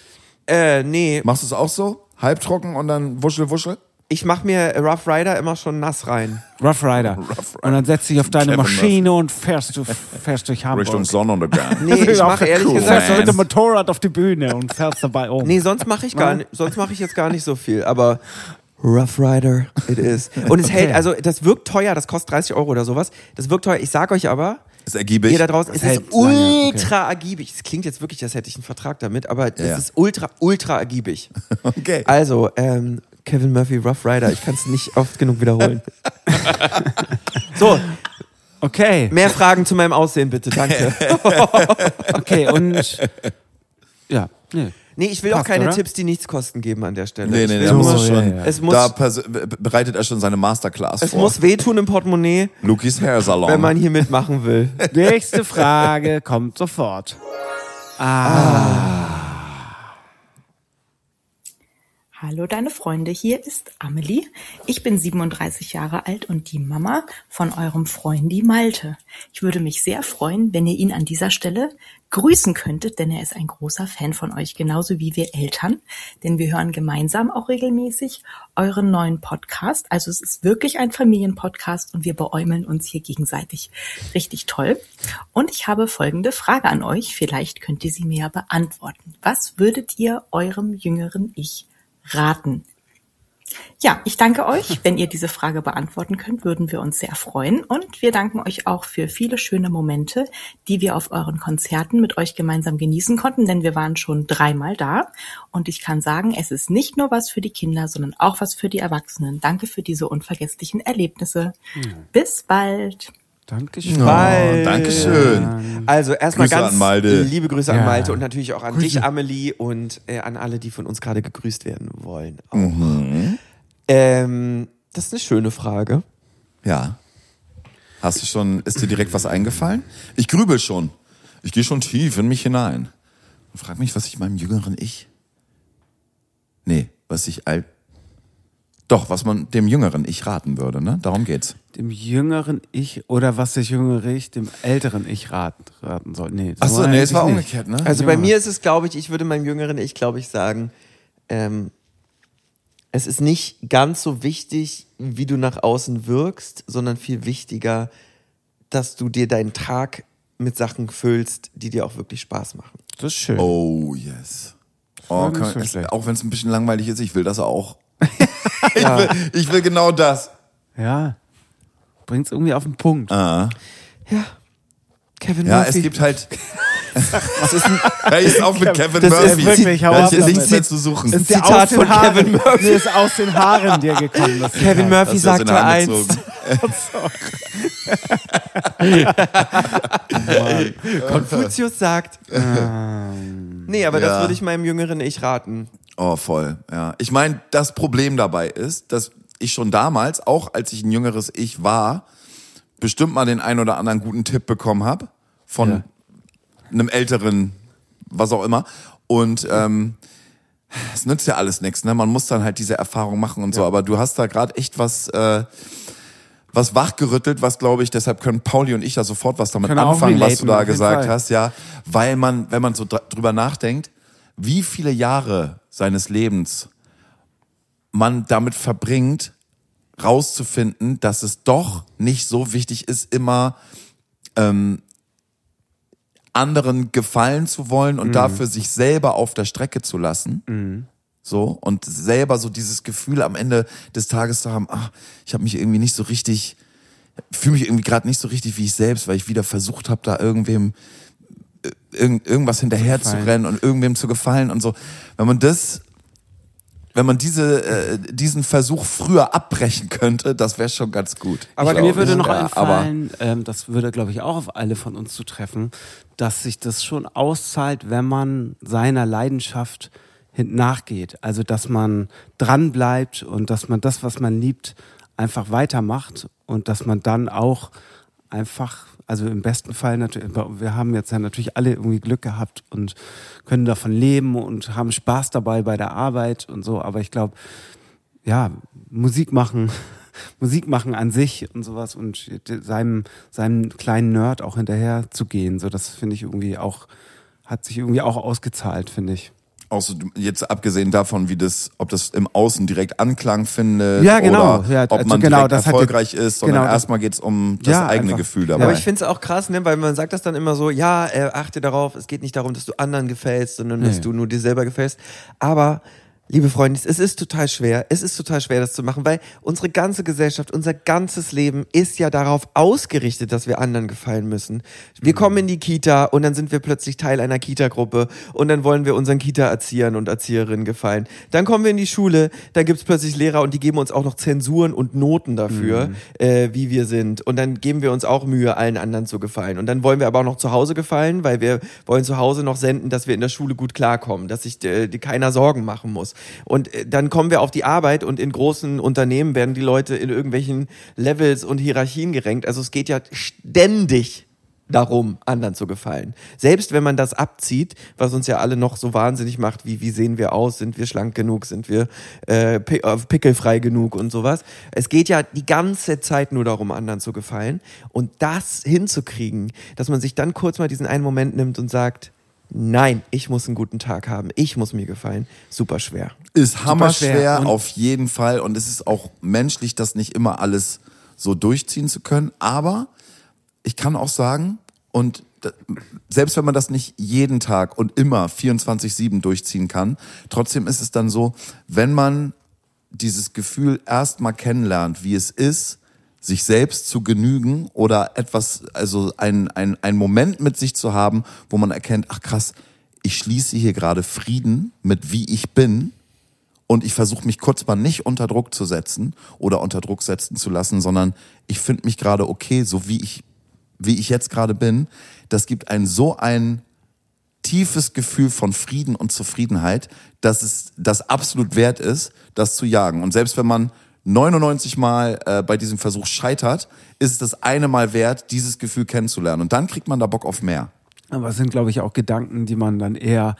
Äh, nee, Machst du es auch so? Halbtrocken und dann wuschel, wuschel? ich mache mir Rough Rider immer schon nass rein. Rough Rider. Und dann setzt dich auf deine Kevin Maschine und fährst, du, fährst durch Hamburg. Richtung Sonnenuntergang. Nee, ich Auf mache der ehrlich Kuh. gesagt, Setzt du mit dem sonst, Motorrad auf die Bühne und fährst dabei um. nee, sonst mache ich gar nicht, sonst mache ich jetzt gar nicht so viel, aber Rough Rider it is. Und es hält, also das wirkt teuer, das kostet dreißig Euro oder sowas. Das wirkt teuer, ich sag euch aber, Ist ergiebig. ihr da draußen, es ist hält lange, ultra ergiebig. Es klingt jetzt wirklich, als hätte ich einen Vertrag damit, aber es Ja. ist ultra, ultra ergiebig. Okay. Also, ähm, Kevin Murphy, Rough Rider, ich kann es nicht oft genug wiederholen. So, Okay, mehr Fragen zu meinem Aussehen bitte, danke. okay, und... Ja, nee. Nee, ich will auch Passt, keine oder? Tipps, die nichts kosten geben an der Stelle. Nee, Ich nee, will da muss nur- es schon. ja, ja. Es muss, Da pers- bereitet er schon seine Masterclass es vor. muss wehtun im Portemonnaie, Lukis Hair Salon. wenn man hier mitmachen will. Nächste Frage kommt sofort. Hallo deine Freunde, hier ist Amelie. Ich bin siebenunddreißig Jahre alt und die Mama von eurem Freundi Malte. Ich würde mich sehr freuen, wenn ihr ihn an dieser Stelle grüßen könntet, denn er ist ein großer Fan von euch, genauso wie wir Eltern. Denn wir hören gemeinsam auch regelmäßig euren neuen Podcast. Also es ist wirklich ein Familienpodcast und wir beäumeln uns hier gegenseitig. Richtig toll. Und ich habe folgende Frage an euch. Vielleicht könnt ihr sie mir ja beantworten. Was würdet ihr eurem jüngeren Ich raten? Ja, ich danke euch. Wenn ihr diese Frage beantworten könnt, würden wir uns sehr freuen. Und wir danken euch auch für viele schöne Momente, die wir auf euren Konzerten mit euch gemeinsam genießen konnten, denn wir waren schon dreimal da. Und ich kann sagen, es ist nicht nur was für die Kinder, sondern auch was für die Erwachsenen. Danke für diese unvergesslichen Erlebnisse. Mhm. Bis bald. Dankeschön. Oh, Dankeschön. Also erstmal Grüße ganz an Malte. liebe Grüße Ja. an Malte und natürlich auch an Grüße. dich, Amelie, und äh, an alle, die von uns gerade gegrüßt werden wollen. Auch. Mhm. Ähm, das ist eine schöne Frage. Ja. Hast du schon, ist dir direkt was eingefallen? Ich grübel schon. Ich gehe schon tief in mich hinein. Und frag mich, was ich meinem jüngeren Ich... Nee, was ich alt... Doch, was man dem jüngeren Ich raten würde, ne? Darum geht's. Dem jüngeren Ich oder was das jüngere Ich dem älteren Ich raten, raten soll. Nee, Ach so, war nee, es war eigentlich nicht. umgekehrt, ne? Also bei Ja. mir ist es, glaube ich, ich würde meinem jüngeren Ich, glaube ich, sagen, ähm, es ist nicht ganz so wichtig, wie du nach außen wirkst, sondern viel wichtiger, dass du dir deinen Tag mit Sachen füllst, die dir auch wirklich Spaß machen. Das ist schön. Oh, yes. Oh, war nicht kann, so es, schlecht. auch wenn es ein bisschen langweilig ist, ich will das auch. ich, will, ich will genau das. Ja. Bringt's irgendwie auf den Punkt. Ah. Ja. Kevin Ja, Murphy. es gibt halt... Das ist ein, Er ist auch mit Kevin Das ist Murphy. wirklich, hau Da ab ist hier damit. nichts mehr zu suchen. Ist dir Zitat aus den von Haaren, Kevin Murphy. Nee, ist aus den Haaren dir gekommen. Das Kevin Zitat. Murphy Hast du das in sagte der Hand eins. gezogen? Konfuzius sagt. Nee, aber Ja. das würde ich meinem jüngeren Ich raten. Oh, voll, ja. Ich meine, das Problem dabei ist, dass ich schon damals, auch als ich ein jüngeres Ich war, bestimmt mal den ein oder anderen guten Tipp bekommen habe von Ja. einem älteren, was auch immer. Und ähm, es nützt ja alles nichts, ne? Man muss dann halt diese Erfahrung machen und so. Aber du hast da gerade echt was, äh, was wachgerüttelt, was glaube ich, deshalb können Pauli und ich da sofort was damit Können auch anfangen, was du relaten, da auf jeden gesagt Fall. hast, ja. Weil man, wenn man so dr- drüber nachdenkt, wie viele Jahre seines Lebens man damit verbringt, rauszufinden, dass es doch nicht so wichtig ist, immer ähm, anderen gefallen zu wollen und Mhm. dafür sich selber auf der Strecke zu lassen. Mhm. So, und selber so dieses Gefühl am Ende des Tages zu haben, ach, ich habe mich irgendwie nicht so richtig, fühle mich irgendwie gerade nicht so richtig wie ich selbst, weil ich wieder versucht habe, da irgendwem äh, irgend, irgendwas hinterher zu rennen und irgendwem zu gefallen und so. Wenn man das, wenn man diese, äh, diesen Versuch früher abbrechen könnte, das wäre schon ganz gut. Aber Ich mir glaub, würde ich- noch ja, aber einfallen, ähm, das würde, glaube ich, auch auf alle von uns zutreffen, dass sich das schon auszahlt, wenn man seiner Leidenschaft hin nachgeht. Also, dass man dran bleibt und dass man das, was man liebt, einfach weitermacht und dass man dann auch einfach, also im besten Fall natürlich, wir haben jetzt ja natürlich alle irgendwie Glück gehabt und können davon leben und haben Spaß dabei bei der Arbeit und so, aber ich glaube, ja, Musik machen, Musik machen an sich und sowas und seinem, seinem kleinen Nerd auch hinterher zu gehen, so das finde ich irgendwie auch, hat sich irgendwie auch ausgezahlt, finde ich. auch so, jetzt abgesehen davon, wie das, ob das im Außen direkt Anklang findet Ja, genau. oder Ja, ob also man genau, direkt das hat erfolgreich jetzt- ist, sondern genau, das- erstmal geht's um das Ja, eigene einfach. Gefühl Ja, dabei. aber ich finde es auch krass, ne, weil man sagt das dann immer so, ja, äh, achte darauf, es geht nicht darum, dass du anderen gefällst, sondern dass Nee. du nur dir selber gefällst. Aber, liebe Freunde, es ist total schwer, es ist total schwer, das zu machen, weil unsere ganze Gesellschaft, unser ganzes Leben ist ja darauf ausgerichtet, dass wir anderen gefallen müssen. Wir kommen in die Kita und dann sind wir plötzlich Teil einer Kita-Gruppe und dann wollen wir unseren Kita-Erziehern und Erzieherinnen gefallen. Dann kommen wir in die Schule, dann gibt's plötzlich Lehrer und die geben uns auch noch Zensuren und Noten dafür, Mhm. äh, wie wir sind. Und dann geben wir uns auch Mühe, allen anderen zu gefallen. Und dann wollen wir aber auch noch zu Hause gefallen, weil wir wollen zu Hause noch senden, dass wir in der Schule gut klarkommen, dass sich äh, die keiner Sorgen machen muss. Und äh, dann kommen wir auf die Arbeit und in großen Unternehmen werden die Leute in irgendwelchen Levels und Hierarchien gerankt. Also es geht ja ständig darum, anderen zu gefallen. Selbst wenn man das abzieht, was uns ja alle noch so wahnsinnig macht, wie wie sehen wir aus, sind wir schlank genug, sind wir äh, pi- äh, pickelfrei genug und sowas. Es geht ja die ganze Zeit nur darum, anderen zu gefallen. Und das hinzukriegen, dass man sich dann kurz mal diesen einen Moment nimmt und sagt, nein, ich muss einen guten Tag haben, ich muss mir gefallen, super schwer. Ist hammerschwer, schwer. Und- auf jeden Fall. Und es ist auch menschlich, das nicht immer alles so durchziehen zu können. Aber ich kann auch sagen, und da- selbst wenn man das nicht jeden Tag und immer vierundzwanzig sieben durchziehen kann, trotzdem ist es dann so, wenn man dieses Gefühl erstmal kennenlernt, wie es ist, sich selbst zu genügen oder etwas, also ein, ein, ein Moment mit sich zu haben, wo man erkennt, ach krass, ich schließe hier gerade Frieden mit wie ich bin und ich versuche mich kurz mal nicht unter Druck zu setzen oder unter Druck setzen zu lassen, sondern ich finde mich gerade okay, so wie ich, wie ich jetzt gerade bin. Das gibt ein so ein tiefes Gefühl von Frieden und Zufriedenheit, dass es das absolut wert ist, das zu jagen. Und selbst wenn man neunundneunzig Mal äh, bei diesem Versuch scheitert, ist es das eine Mal wert, dieses Gefühl kennenzulernen. Und dann kriegt man da Bock auf mehr. Aber es sind, glaube ich, auch Gedanken, die man dann eher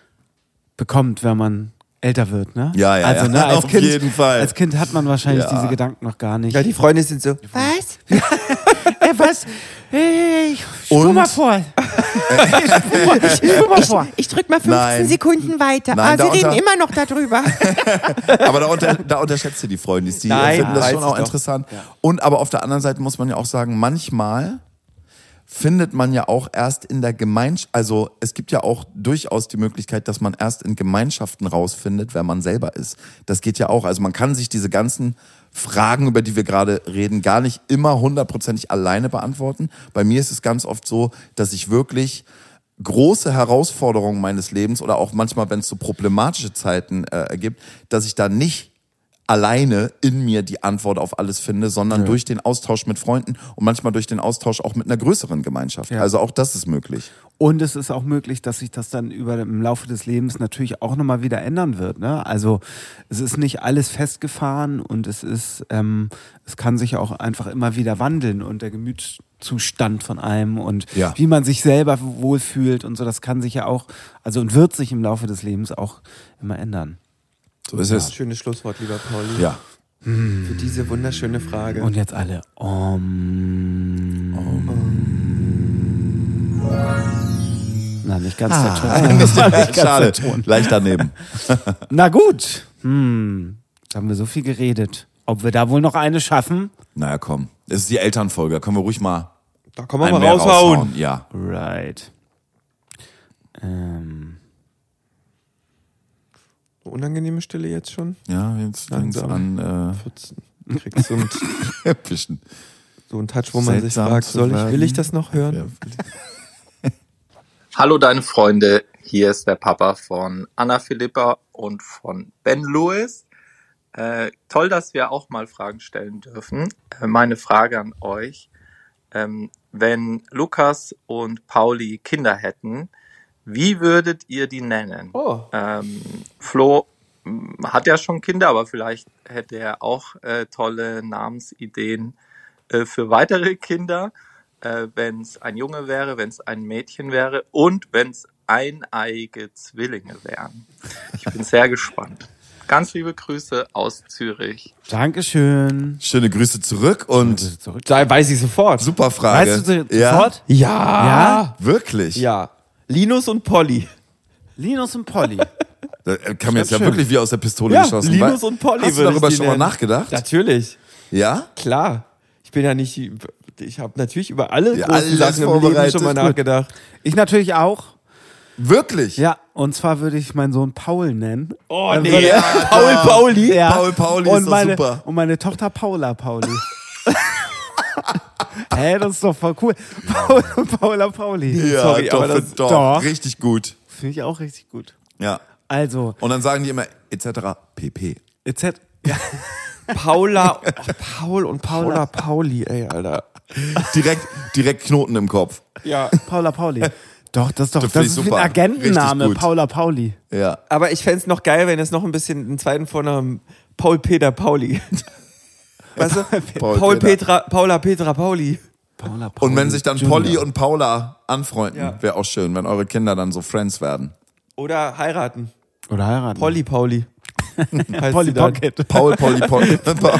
bekommt, wenn man älter wird, ne? Ja, ja, also, ja. Ne, als Auf kind, jeden Fall. Als Kind hat man wahrscheinlich Ja. diese Gedanken noch gar nicht. Ja, die Freunde sind so, was? Äh, was? Hey, ich spur Und? mal vor. ich spur mal, ich spur mal vor. Ich drück mal fünfzehn Nein. Sekunden weiter. Nein, ah, da sie reden unter- immer noch darüber. Aber da, unter, da unterschätzt ihr die Freunde. Die Nein, finden das weiß schon ich auch doch. interessant. Und aber auf der anderen Seite muss man ja auch sagen, manchmal findet man ja auch erst in der Gemeinschaft, also es gibt ja auch durchaus die Möglichkeit, dass man erst in Gemeinschaften rausfindet, wer man selber ist. Das geht ja auch. Also man kann sich diese ganzen Fragen, über die wir gerade reden, gar nicht immer hundertprozentig alleine beantworten. Bei mir ist es ganz oft so, dass ich wirklich große Herausforderungen meines Lebens oder auch manchmal, wenn es so problematische Zeiten äh, ergibt, dass ich da nicht alleine in mir die Antwort auf alles finde, sondern Ja. durch den Austausch mit Freunden und manchmal durch den Austausch auch mit einer größeren Gemeinschaft. Ja. Also auch das ist möglich. Und es ist auch möglich, dass sich das dann über im Laufe des Lebens natürlich auch nochmal wieder ändern wird. Ne? Also es ist nicht alles festgefahren und es ist, ähm, es kann sich auch einfach immer wieder wandeln und der Gemütszustand von einem und Ja. wie man sich selber wohlfühlt und so, das kann sich ja auch, also und wird sich im Laufe des Lebens auch immer ändern. So ist es. Schönes Schlusswort, lieber Pauli. Ja. Für diese wunderschöne Frage. Und jetzt alle Om. Na, nicht ganz der Ton. Nicht War nicht ganz Schade, der Ton. leicht daneben. Na gut. Hm. Jetzt haben wir so viel geredet. Ob wir da wohl noch eine schaffen? Naja, komm. Es ist die Elternfolge, da können wir ruhig mal Da kann man ein mal mehr raushauen. Ja. Right. Ähm. Unangenehme Stille jetzt schon. Ja, jetzt fängt's Langsam. an vierzehn. Kriegst so einen, äh, fischen. so einen Touch, wo man sich Seltsam fragt, zu soll ich, werden. will ich das noch hören? Ja. Hallo deine Freunde, hier ist der Papa von Anna Philippa und von Ben Lewis. Äh, toll, dass wir auch mal Fragen stellen dürfen. Äh, meine Frage an euch, ähm, wenn Lukas und Pauli Kinder hätten, wie würdet ihr die nennen? Oh. Ähm, Flo mh, hat ja schon Kinder, aber vielleicht hätte er auch äh, tolle Namensideen äh, für weitere Kinder. Äh, wenn es ein Junge wäre, wenn es ein Mädchen wäre und wenn es eineiige Zwillinge wären. Ich bin sehr gespannt. Ganz liebe Grüße aus Zürich. Dankeschön. Schöne Grüße zurück und Da weiß ich sofort. super Frage. Weißt du so- ja? sofort? Ja. Ja? Wirklich? Ja. Linus und Polly. Linus und Polly. Da kam jetzt ja schön. wirklich wie aus der Pistole Ja, geschossen. Linus Weil- und Polly Hast du würde ich darüber die schon mal nennen. nachgedacht? Natürlich. Ja? Klar. Ich bin ja nicht, ich habe natürlich über alle Ja, großen alles Sachen im Leben vorbereitet. schon mal Gut. nachgedacht. Ich natürlich auch. Wirklich? Ja, und zwar würde ich meinen Sohn Paul nennen. Oh Dann nee, würde- Paul Pauli. Ja. Paul Pauli und ist doch meine, super. Und meine Tochter Paula Pauli. Hä, das ist doch voll cool. Paul und Paula Pauli. Ja, Sorry, doch, aber das- doch, doch. richtig gut. Finde ich auch richtig gut. Ja. Also, Und dann sagen die immer et cetera pp. et cetera. Ja. Paula, oh, Paul und Paula Pauli, ey, Alter. Direkt, direkt Knoten im Kopf. Ja. Paula Pauli. Doch, das ist doch, Das das, find ich ist wie super. ein Agentenname. Richtig gut. Paula Pauli. Ja. Aber ich fänd's noch geil, wenn es noch ein bisschen einen zweiten Vornamen Paul Peter Pauli. Weißt du? Paul Paul Peter. Petra, Paula Petra Pauli. Paula Pauli. Und wenn sich dann Junior. Polly und Paula anfreunden, Ja. wäre auch schön, wenn eure Kinder dann so Friends werden. Oder heiraten. Oder heiraten. Polly Pauli. Heißt Polly sie dann. Pocket. Paul, Polly, Polly.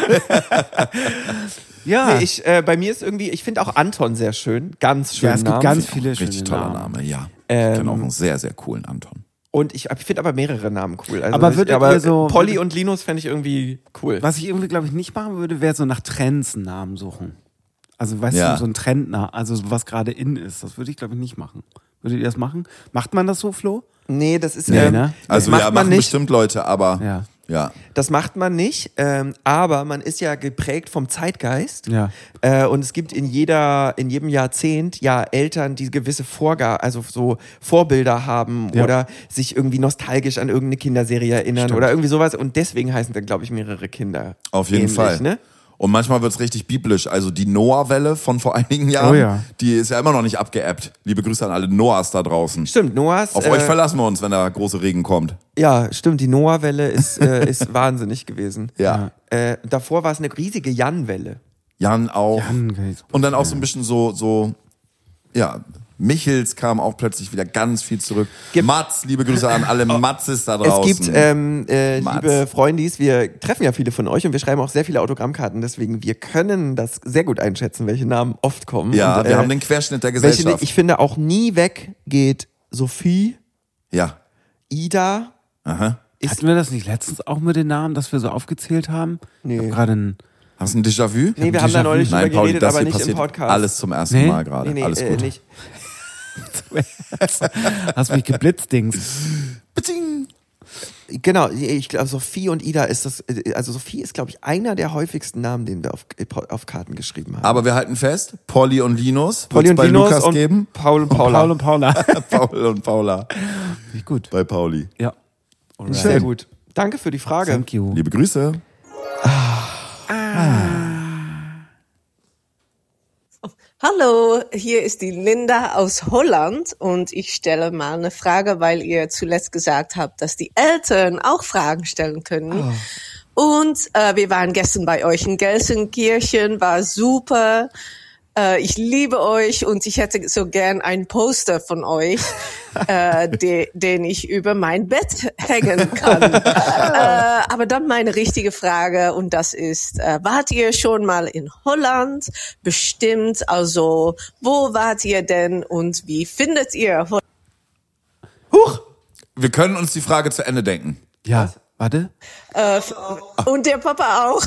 Ja. Nee, ich, äh, bei mir ist irgendwie, ich finde auch Anton sehr schön. Ganz schön. ja, es gibt ganz viele schöne Richtig toller Namen. Name, ja. Ähm, ich kenne auch einen sehr, sehr coolen Anton. Und ich, ich finde aber mehrere Namen cool. Also Aber ich, würdet aber ihr so- Polly und Linus fände ich irgendwie cool. Was ich irgendwie, glaube ich, nicht machen würde, wäre so nach Trends einen Namen suchen. Also, weißt Ja. du, so ein Trendname, also so was gerade in ist. Das würde ich, glaube ich, nicht machen. Würdet ihr das machen? Macht man das so, Flo? Nee, das ist, Nee, ähm, ne? das Also macht ja, man machen nicht. bestimmt Leute, aber Ja. Ja. Das macht man nicht, ähm, aber man ist ja geprägt vom Zeitgeist. Ja. Äh, und es gibt in jeder, in jedem Jahrzehnt ja Eltern, die gewisse Vorga also so Vorbilder haben Ja. oder sich irgendwie nostalgisch an irgendeine Kinderserie erinnern Stimmt. oder irgendwie sowas. Und deswegen heißen dann, glaube ich, mehrere Kinder. Auf jeden ähnlich, Fall. Ne? Und manchmal wird's richtig biblisch. Also die Noah-Welle von vor einigen Jahren, Oh ja. die ist ja immer noch nicht abgeappt. Liebe Grüße an alle Noahs da draußen. Stimmt, Noahs. Auf äh, euch verlassen wir uns, wenn da große Regen kommt. Ja, stimmt, die Noah-Welle ist, äh, ist wahnsinnig gewesen. Ja. Äh, davor war es eine riesige Jan-Welle. Jan auch. Jan, kann ich so Und dann auch so ein bisschen so, so, ja, Michels kam auch plötzlich wieder ganz viel zurück. Gibt- Mats, liebe Grüße an alle Matzes da Es draußen. gibt, ähm, äh, Mats. liebe Freundis, wir treffen ja viele von euch und wir schreiben auch sehr viele Autogrammkarten, deswegen wir können das sehr gut einschätzen, welche Namen oft kommen. ja, und, wir äh, haben den Querschnitt der welche, Gesellschaft. ich finde auch nie weg geht Sophie, ja. Ida. Aha. Ist, Hatten wir das nicht letztens auch mit den Namen, dass wir so aufgezählt haben? Nee. Ich hab gerade ein Hast du ein Déjà-vu? nee, wir haben da neulich drüber Nein, Pauli, geredet, das aber hier nicht im passiert Podcast. alles zum ersten Nee? Mal gerade. nee, nee, alles äh, gut. nicht. hast mich geblitzt, Dings. Biting. Genau, ich glaube, Sophie und Ida ist das, also Sophie ist, glaube ich, einer der häufigsten Namen, den wir auf, auf Karten geschrieben haben. Aber wir halten fest, Polly und Linus Polly wird's und bei Linus Lukas und geben. Paul und Paula. Paul und Paula. Paul und Paula Nicht gut. bei Pauli. Ja. Sehr gut. Danke für die Frage. Thank you. Liebe Grüße. Hallo, hier ist die Linda aus Holland und ich stelle mal eine Frage, weil ihr zuletzt gesagt habt, dass die Eltern auch Fragen stellen können. Und äh, wir waren gestern bei euch in Gelsenkirchen, war super. Äh, ich liebe euch und ich hätte so gern ein Poster von euch, äh, de, den ich über mein Bett hängen kann. äh, aber dann meine richtige Frage und das ist, äh, wart ihr schon mal in Holland? Bestimmt, also wo wart ihr denn und wie findet ihr Holland? Huch! Wir können uns die Frage zu Ende denken. Ja, warte. Äh, und der Papa auch.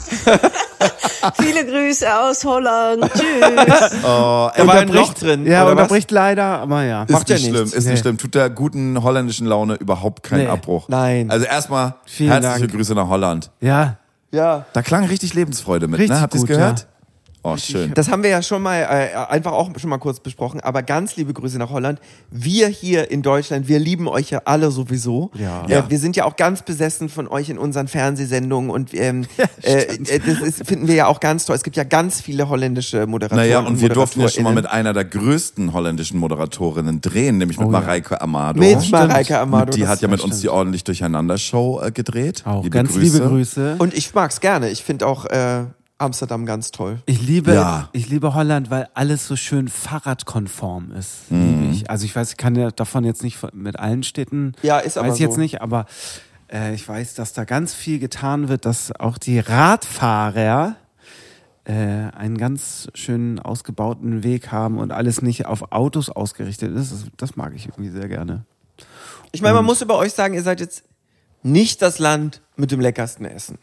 Viele Grüße aus Holland. Tschüss. Oh, Da war ein Loch drin. Ja, oder was? unterbricht leider, aber ja. Ist Macht ja nicht schlimm, nichts. ist Nee. nicht schlimm. Tut der guten holländischen Laune überhaupt keinen Nee. Abbruch. Nein. Also erstmal Vielen herzliche Dank. Grüße nach Holland. Ja. Ja. Da klang richtig Lebensfreude mit, Richtig ne? Habt ihr es gut, gehört? ja. Oh, schön. Das haben wir ja schon mal, äh, einfach auch schon mal kurz besprochen, aber ganz liebe Grüße nach Holland. Wir hier in Deutschland, wir lieben euch ja alle sowieso. Ja. Äh, Ja. wir sind ja auch ganz besessen von euch in unseren Fernsehsendungen und ähm, äh, äh, das ist, finden wir ja auch ganz toll. Es gibt ja ganz viele holländische Moderatoren. Naja, und wir durften ja schon mal ModeratorInnen. mit einer der größten holländischen Moderatorinnen drehen, nämlich mit Oh ja. Mareike Amado. Mit Mareike Amado. Die das- hat ja mit das uns die ordentlich durcheinander Show äh, gedreht. Auch liebe ganz Grüße. liebe Grüße. Und ich mag's gerne. Ich finde auch äh, Amsterdam ganz toll. Ich liebe, Ja. ich liebe Holland, weil alles so schön fahrradkonform ist. Mhm. Liebe ich. Also ich weiß, ich kann ja davon jetzt nicht von- mit allen Städten, Ja, ist aber weiß ich jetzt so. nicht, aber äh, ich weiß, dass da ganz viel getan wird, dass auch die Radfahrer äh, einen ganz schönen ausgebauten Weg haben und alles nicht auf Autos ausgerichtet ist. Das, das mag ich irgendwie sehr gerne. Ich meine, man muss über euch sagen, ihr seid jetzt nicht das Land mit dem leckersten Essen.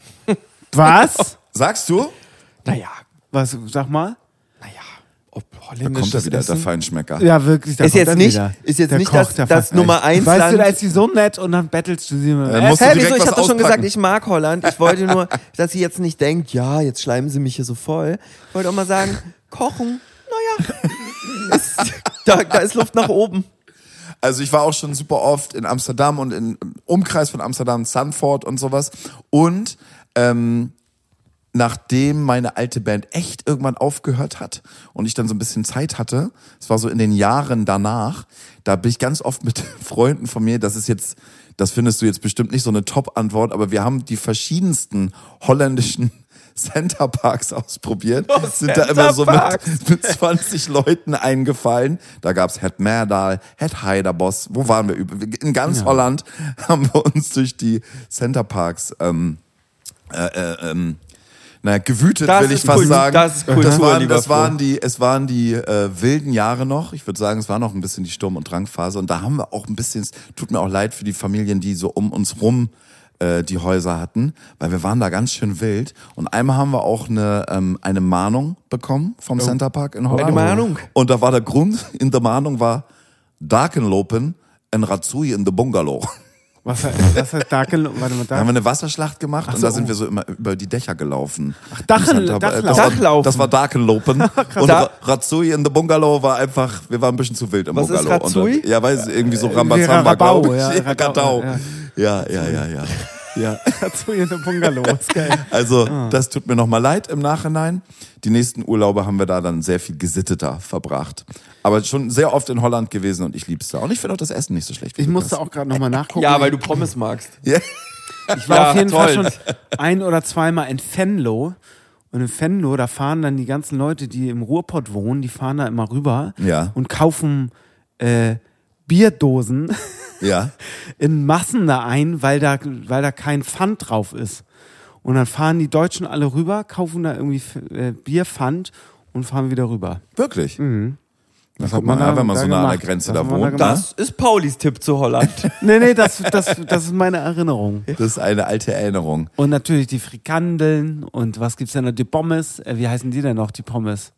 Was? Sagst du? Naja, Was, sag mal? naja, ob Da holländisches kommt er wieder, der Essen. Feinschmecker. Ja, wirklich. da Ist kommt jetzt er nicht- wieder. ist jetzt Der nicht Koch, das- der das Fachmann. Nummer eins Weißt Land. du, da ist sie so nett und dann bettelst du sie immer. Äh, musst du Hä, direkt wieso? Ich was habe doch schon auspacken. gesagt, ich mag Holland. Ich wollte nur, dass sie jetzt nicht denkt, ja, jetzt schleimen sie mich hier so voll. Ich wollte auch mal sagen, kochen, naja, ist, da, da ist Luft nach oben. Also ich war auch schon super oft in Amsterdam und im Umkreis von Amsterdam, Zandvoort und sowas. Und ähm, nachdem meine alte Band echt irgendwann aufgehört hat und ich dann so ein bisschen Zeit hatte, es war so in den Jahren danach, da bin ich ganz oft mit Freunden von mir, das ist jetzt, das findest du jetzt bestimmt nicht so eine Top-Antwort, aber wir haben die verschiedensten holländischen Centerparks ausprobiert, Oh, sind da immer so mit, Centerparks. mit zwanzig Leuten eingefallen. Da gab's Het Merdal, Het Heiderbos, wo waren wir? über- In ganz Ja. Holland haben wir uns durch die Centerparks ähm, äh, äh, ähm, naja, gewütet, Das will ich ist fast Kultur- sagen. das ist Kultur, das waren, lieber das Flo. waren die, es waren die äh, wilden Jahre noch. Ich würde sagen, es war noch ein bisschen die Sturm- und Drangphase. Und da haben wir auch ein bisschen, es tut mir auch leid für die Familien, die so um uns rum äh, die Häuser hatten, weil wir waren da ganz schön wild. Und einmal haben wir auch eine, ähm, eine Mahnung bekommen vom Oh. Centerpark in Holland. Eine Mahnung? Und da war der Grund in der Mahnung war Dakenlopen en Ratsui in de Bungalow. Was, was heißt Dakel? Warte mal, Da haben wir eine Wasserschlacht gemacht Ach und so, da sind oh. wir so immer über die Dächer gelaufen. Ach, Dachel, das, Dachlaufen. das, war, Dachlaufen. das war Dakellopen. Und Da- Ra- Razzui in the Bungalow war einfach, wir waren ein bisschen zu wild im Was ist Bungalow. Razzui? Und, ja, weiß ich, irgendwie so Äh, Rambazamba, Rabau, glaube ich. ja, Radau, Radau. ja. Ja, ja, ja, ja. ja. Dazu hier in der Bungalow. Ist geil. Also, Ah. das tut mir nochmal leid im Nachhinein. Die nächsten Urlaube haben wir da dann sehr viel gesitteter verbracht. Aber schon sehr oft in Holland gewesen und ich lieb's da. Und ich finde auch das Essen nicht so schlecht. wie Ich du musste das. auch gerade nochmal nachgucken. Ja, weil du Pommes magst. Ja. Ich war Ja, auf jeden toll. Fall schon ein oder zweimal in Venlo. Und in Venlo, da fahren dann die ganzen Leute, die im Ruhrpott wohnen, die fahren da immer rüber Ja. und kaufen äh, Bierdosen Ja. in Massen da ein, weil da, weil da kein Pfand drauf ist. Und dann fahren die Deutschen alle rüber, kaufen da irgendwie äh, Bierpfand und fahren wieder rüber. Wirklich? Mhm. Na, Was guck hat man mal, da- wenn man da so nah an der gemacht? Grenze Was da hat man da wohnt. gemacht? Ne? Das ist Paulis Tipp zu Holland. Nee, nee, das, das, das ist meine Erinnerung. Das ist eine alte Erinnerung. Und natürlich die Frikandeln und was gibt's denn noch? Die Pommes. Äh, wie heißen die denn noch, die Pommes?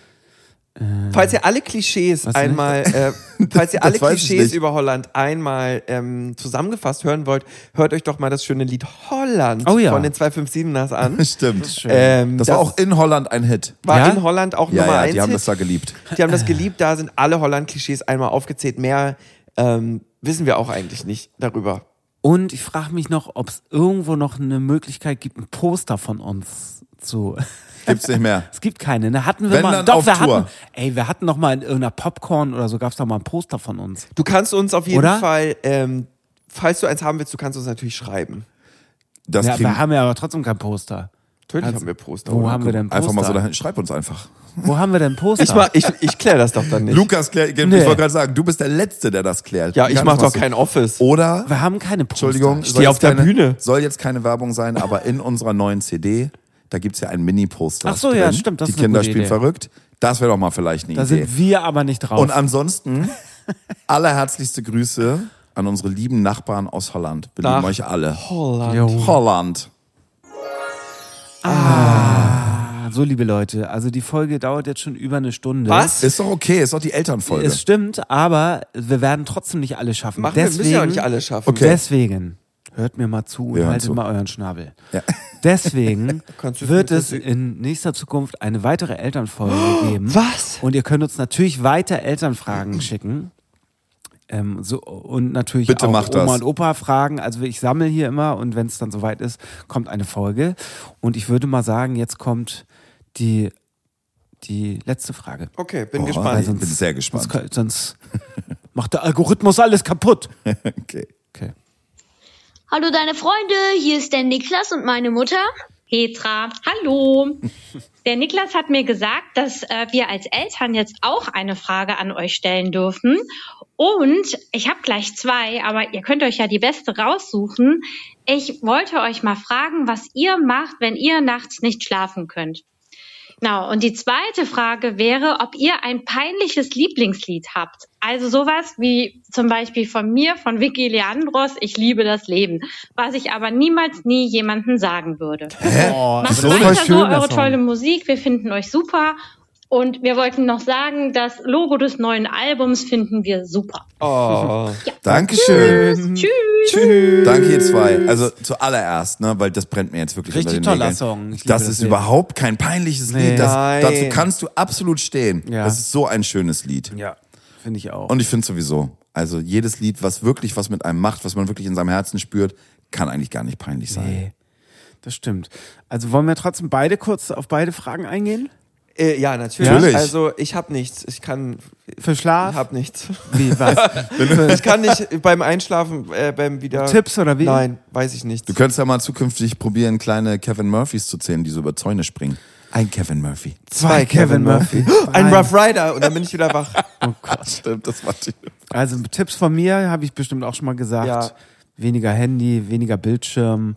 Falls ihr alle Klischees Was einmal, äh, falls ihr alle Das weiß ich Klischees nicht. über Holland einmal ähm, zusammengefasst hören wollt, hört euch doch mal das schöne Lied Holland Oh ja. von den zwei fünf siebeners an. Stimmt. Ähm, Das war auch in Holland ein Hit. war Ja? in Holland auch Ja, Nummer ja, eins. die haben Hit. das da geliebt. Die haben das geliebt, da sind alle Holland-Klischees einmal aufgezählt. Mehr ähm, wissen wir auch eigentlich nicht darüber. Und ich frage mich noch, ob es irgendwo noch eine Möglichkeit gibt, ein Poster von uns zu. Gibt's nicht mehr. Es gibt keine, ne? Hatten wir Wenn mal. dann Doch, auf wir Tour. hatten. Ey, wir hatten noch mal in irgendeiner Popcorn oder so, gab's doch mal ein Poster von uns. Du kannst uns auf jeden Oder? Fall, ähm, falls du eins haben willst, du kannst uns natürlich schreiben. Das Ja, kriegen, wir haben ja aber trotzdem kein Poster. Natürlich Also, haben wir Poster. Wo oder? haben wir denn Poster? einfach mal so dahin. Schreib uns einfach. Wo haben wir denn Poster? Ich, mach, ich, ich kläre das doch dann nicht. Lukas, klär, ich Nee. wollte gerade sagen, du bist der Letzte, der das klärt. Ja, ich Ganz mach doch machst du. kein Office. Oder, wir haben keine Poster. Entschuldigung, steh soll auf jetzt der keine, Bühne. Soll jetzt keine Werbung sein, aber in unserer neuen C D, da gibt's ja ein Mini-Poster. Ach so, drin. ja, stimmt, das Die ist eine Kinder gute spielen Idee. verrückt. Das wäre doch mal vielleicht eine Da Idee. sind wir aber nicht drauf. Und ansonsten allerherzlichste Grüße an unsere lieben Nachbarn aus Holland. Wir Nach lieben euch alle. Holland. Jo. Holland. So, liebe Leute, also die Folge dauert jetzt schon über eine Stunde. Was? Ist doch okay, ist doch die Elternfolge. Es stimmt, aber wir werden trotzdem nicht alle schaffen. Machen wir, deswegen, müssen ja auch nicht alle schaffen. Okay. Deswegen, hört mir mal zu und Wir hören haltet zu. mal euren Schnabel. Ja. Deswegen Kannst du wird das- es in nächster Zukunft eine weitere Elternfolge geben. Was? Und ihr könnt uns natürlich weiter Elternfragen schicken. Ähm, so, und natürlich Bitte auch macht Oma das. und Opa Fragen. Also ich sammle hier immer und wenn es dann soweit ist, kommt eine Folge. Und ich würde mal sagen, jetzt kommt die, die letzte Frage. Okay, bin Oh, gespannt. ich bin sehr gespannt. Sonst, sonst macht der Algorithmus alles kaputt. Okay. Okay. Hallo deine Freunde, hier ist der Niklas und meine Mutter. Petra, hallo. Der Niklas hat mir gesagt, dass äh, wir als Eltern jetzt auch eine Frage an euch stellen dürfen. Und ich habe gleich zwei, aber ihr könnt euch ja die beste raussuchen. Ich wollte euch mal fragen, was ihr macht, wenn ihr nachts nicht schlafen könnt. Genau, und die zweite Frage wäre, ob ihr ein peinliches Lieblingslied habt. Also sowas wie zum Beispiel von mir, von Vicky Leandros, Ich liebe das Leben. Was ich aber niemals nie jemandem sagen würde. Oh, Macht das ist voll weiter schön, so der eure Song. tolle Musik, wir finden euch super. Und wir wollten noch sagen, das Logo des neuen Albums finden wir super. Oh. Dankeschön. Tschüss. Tschüss. Danke ihr zwei. Also zuallererst, ne, weil das brennt mir jetzt wirklich Richtig unter den toller Nägeln. Song. Ich liebe Das das ist Lied. überhaupt kein peinliches Nee. Lied. Das, Nein. dazu kannst du absolut stehen. Ja. Das ist so ein schönes Lied. Ja, finde ich auch. Und ich finde sowieso, also jedes Lied, was wirklich was mit einem macht, was man wirklich in seinem Herzen spürt, kann eigentlich gar nicht peinlich sein. Nee, das stimmt. Also wollen wir trotzdem beide kurz auf beide Fragen eingehen? Äh, ja, natürlich. Natürlich. Also ich habe nichts. Ich kann. Für Schlaf? Ich habe nichts. Wie, was? Ich kann nicht beim Einschlafen, äh, beim wieder. Tipps oder wie? Nein, weiß ich nicht. Du könntest ja mal zukünftig probieren, kleine Kevin Murphys zu zählen, die so über Zäune springen. Ein Kevin Murphy. Zwei Kevin Murphy. Ein Ein- Rough Rider und dann bin ich wieder wach. Oh Gott. Stimmt, das war die. Also Tipps von mir habe ich bestimmt auch schon mal gesagt. Ja. Weniger Handy, weniger Bildschirm.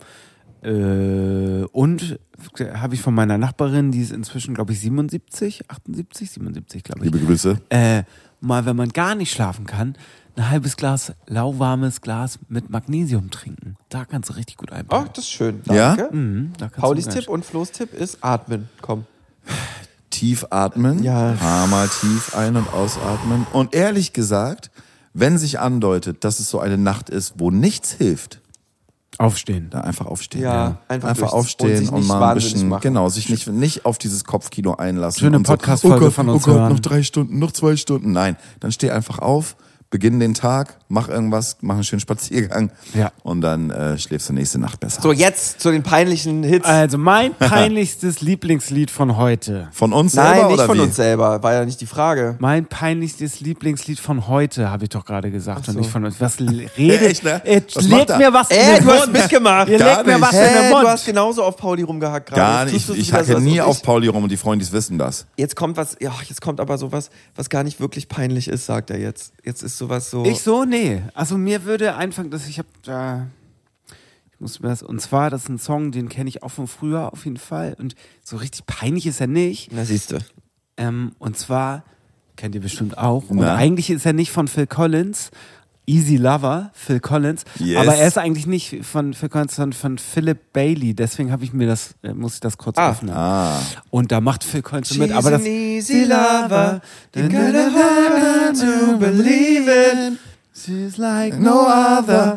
Äh, und habe ich von meiner Nachbarin, die ist inzwischen, glaube ich, siebenundsiebzig, achtundsiebzig, siebenundsiebzig, glaube ich. Liebe Grüße. Äh, mal, wenn man gar nicht schlafen kann, ein halbes Glas lauwarmes Glas mit Magnesium trinken. Da kannst du richtig gut Oh, einbauen. das ist schön. Ja? Danke. Mhm, da kannst Paulis du Tipp und Flo's Tipp ist atmen. Komm. Tief atmen. Ja. Paar Mal tief ein- und ausatmen. Und ehrlich gesagt, wenn sich andeutet, dass es so eine Nacht ist, wo nichts hilft, aufstehen. Da einfach aufstehen. Ja, ja. einfach, einfach durchs- und aufstehen sich und, nicht mal ein wahnsinnig bisschen, machen. genau, sich nicht, nicht auf dieses Kopfkino einlassen. Schöne und so, Podcast-Folge oh Gott, von uns Oh Gott, hören. noch drei Stunden, noch zwei Stunden. Nein, dann steh einfach auf, beginn den Tag, mach irgendwas, mach einen schönen Spaziergang Ja. und dann äh, schläfst du nächste Nacht besser. So, jetzt zu den peinlichen Hits. Also mein peinlichstes Lieblingslied von heute. Von uns Nein, selber nicht oder von wie? uns selber, war ja nicht die Frage. Mein peinlichstes Lieblingslied von heute, habe ich doch gerade gesagt. Ach so. Und nicht von uns. Was redet? Echt, ne? Äh, Was macht legt er? mir was in Ey, den du hast Mund. mitgemacht. Ihr Gar legt mir nicht. was in den Hä, Mund. du hast genauso auf Pauli rumgehackt gerade. Gar Jetzt nicht. tust du Ich, ich wieder hacke so, als nie ob auf ich- Pauli rum und die Freundis wissen das. Jetzt kommt was, ja, jetzt kommt aber sowas, was gar nicht wirklich peinlich ist, sagt er jetzt. Jetzt ist sowas so. Ich so? Nee. Also mir würde einfach, dass ich habe da, ich muss mir das, und zwar, das ist ein Song, den kenne ich auch von früher auf jeden Fall. Und so richtig peinlich ist er nicht. Na, siehst du. Ähm, und zwar, kennt ihr bestimmt auch. Und Na? eigentlich ist er nicht von Phil Collins. Easy Lover, Phil Collins. Yes. Aber er ist eigentlich nicht von Phil Collins, sondern von Philip Bailey. Deswegen habe ich mir das, äh, muss ich das kurz Ah. öffnen. Ah. Und da macht Phil Collins so mit. She's Aber das an easy lover, you gotta hold to believe it. She's like no other.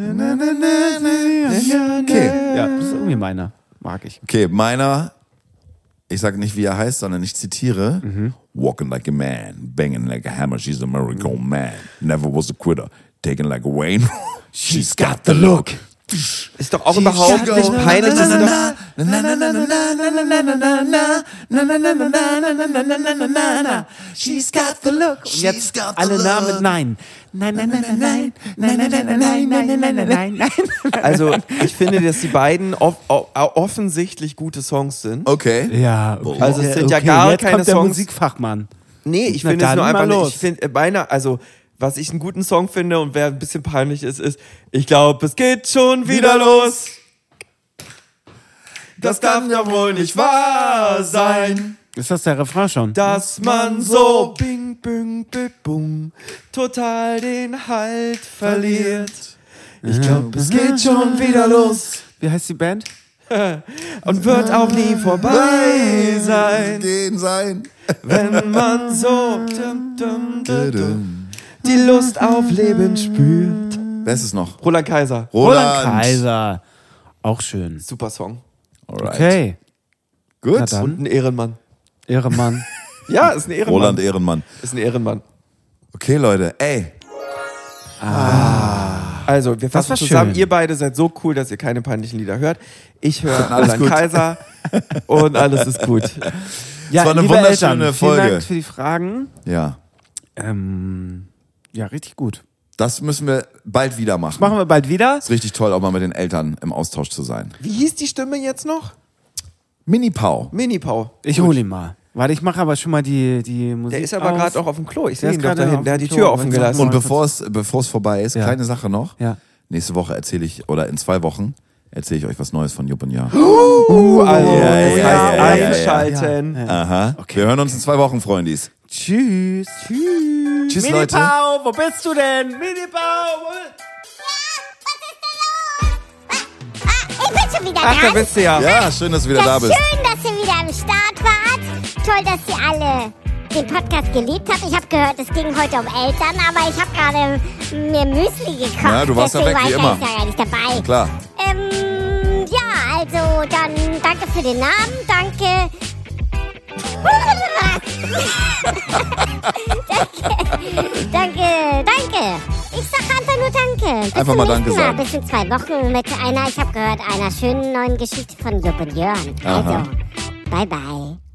Okay. Ja, das ist irgendwie meiner. Mag ich. Okay, meiner, ich sage nicht, wie er heißt, sondern ich zitiere. Walking like a man, banging like a hammer, she's a miracle man. Never was a quitter, taking like a Wayne. She's got the look. Ist doch auch überhaupt nicht peinlich. Das sind doch, She's got the look. Und jetzt alle Namen mit Nein. Nein, nein, nein, nein, nein, nein, nein, nein, nein, nein, nein, nein, nein. also ich finde, dass die beiden off o- offensichtlich gute Songs sind. Okay. Ja, Also es sind ja gar jetzt keine kommt der Songs- Musikfachmann. Nee, ich Na finde es dann nur mal einfach nicht. los. Ich finde, meiner, also, was ich einen guten Song finde und wer ein bisschen peinlich ist, ist, ich glaube, es geht schon wieder los. Das darf ja wohl nicht wahr sein, Ist das der Refrain schon? dass man so bing, bing, bing, bum, total den Halt verliert. Ich glaube, es geht schon wieder los Wie heißt die Band? und wird auch nie vorbei sein, Gehen sein. wenn man so dum, dum, dum, dum, die Lust auf Leben spürt. Wer ist es noch? Roland Kaiser. Roland Kaiser. Auch schön. Super Song. Alright. Okay. Gut. Na dann. Und ein Ehrenmann. Ehrenmann. Ja, ist ein Ehrenmann. Roland Ehrenmann. Ist ein Ehrenmann. Okay, Leute, ey. Also, wir fassen war zusammen. schön. Ihr beide seid so cool, dass ihr keine peinlichen Lieder hört. Ich höre Alles Roland gut. Kaiser und alles ist gut. Ja, war eine liebe wunderschöne Eltern, Folge. Vielen Dank für die Fragen. Ja. Ähm, ja, richtig gut. Das müssen wir bald wieder machen. Machen wir bald wieder. Ist richtig toll, auch mal mit den Eltern im Austausch zu sein. Wie hieß die Stimme jetzt noch? Mini-Pau. Mini-Pau. Ich hole ihn mal. Warte, ich mache aber schon mal die, die Musik. Der ist aber aus. gerade auch auf dem Klo. Ich Der sehe ist ihn doch gerade dahin. auf Der hat dem die Klo. Tür offen Willst du gelassen. Und bevor es, bevor es vorbei ist, Ja. kleine Sache noch. Ja. Nächste Woche erzähle ich, oder in zwei Wochen, erzähle ich euch was Neues von Jupp und Jahr. Uh, also, Ja, das ja, heißt ja, ja, ja, einschalten. Aha. Wir hören uns in zwei Wochen, Freundis. Tschüss. Tschüss. Tschüss, Leute. Mini-Pau, wo bist du denn? Mini-Pau, wo bist Ich bin schon wieder Ach, da. da bist du ja. Ja, schön, dass du wieder Ja, da bist. schön, dass ihr wieder am Start wart. Toll, dass ihr alle den Podcast geliebt habt. Ich habe gehört, es ging heute um Eltern, aber ich habe gerade mir Müsli gekocht. Ja, du warst ja Deswegen weg, wie war immer. ich ja gar nicht dabei. Klar. Ähm, ja, also dann danke für den Namen, danke. danke, danke, danke. Ich sag einfach nur danke. Bis Einfach zum mal nächsten Danke Mal. sagen. Bis in zwei Wochen mit einer, ich habe gehört, einer schönen neuen Geschichte von Jupp und Jörn. Aha. Also, bye bye.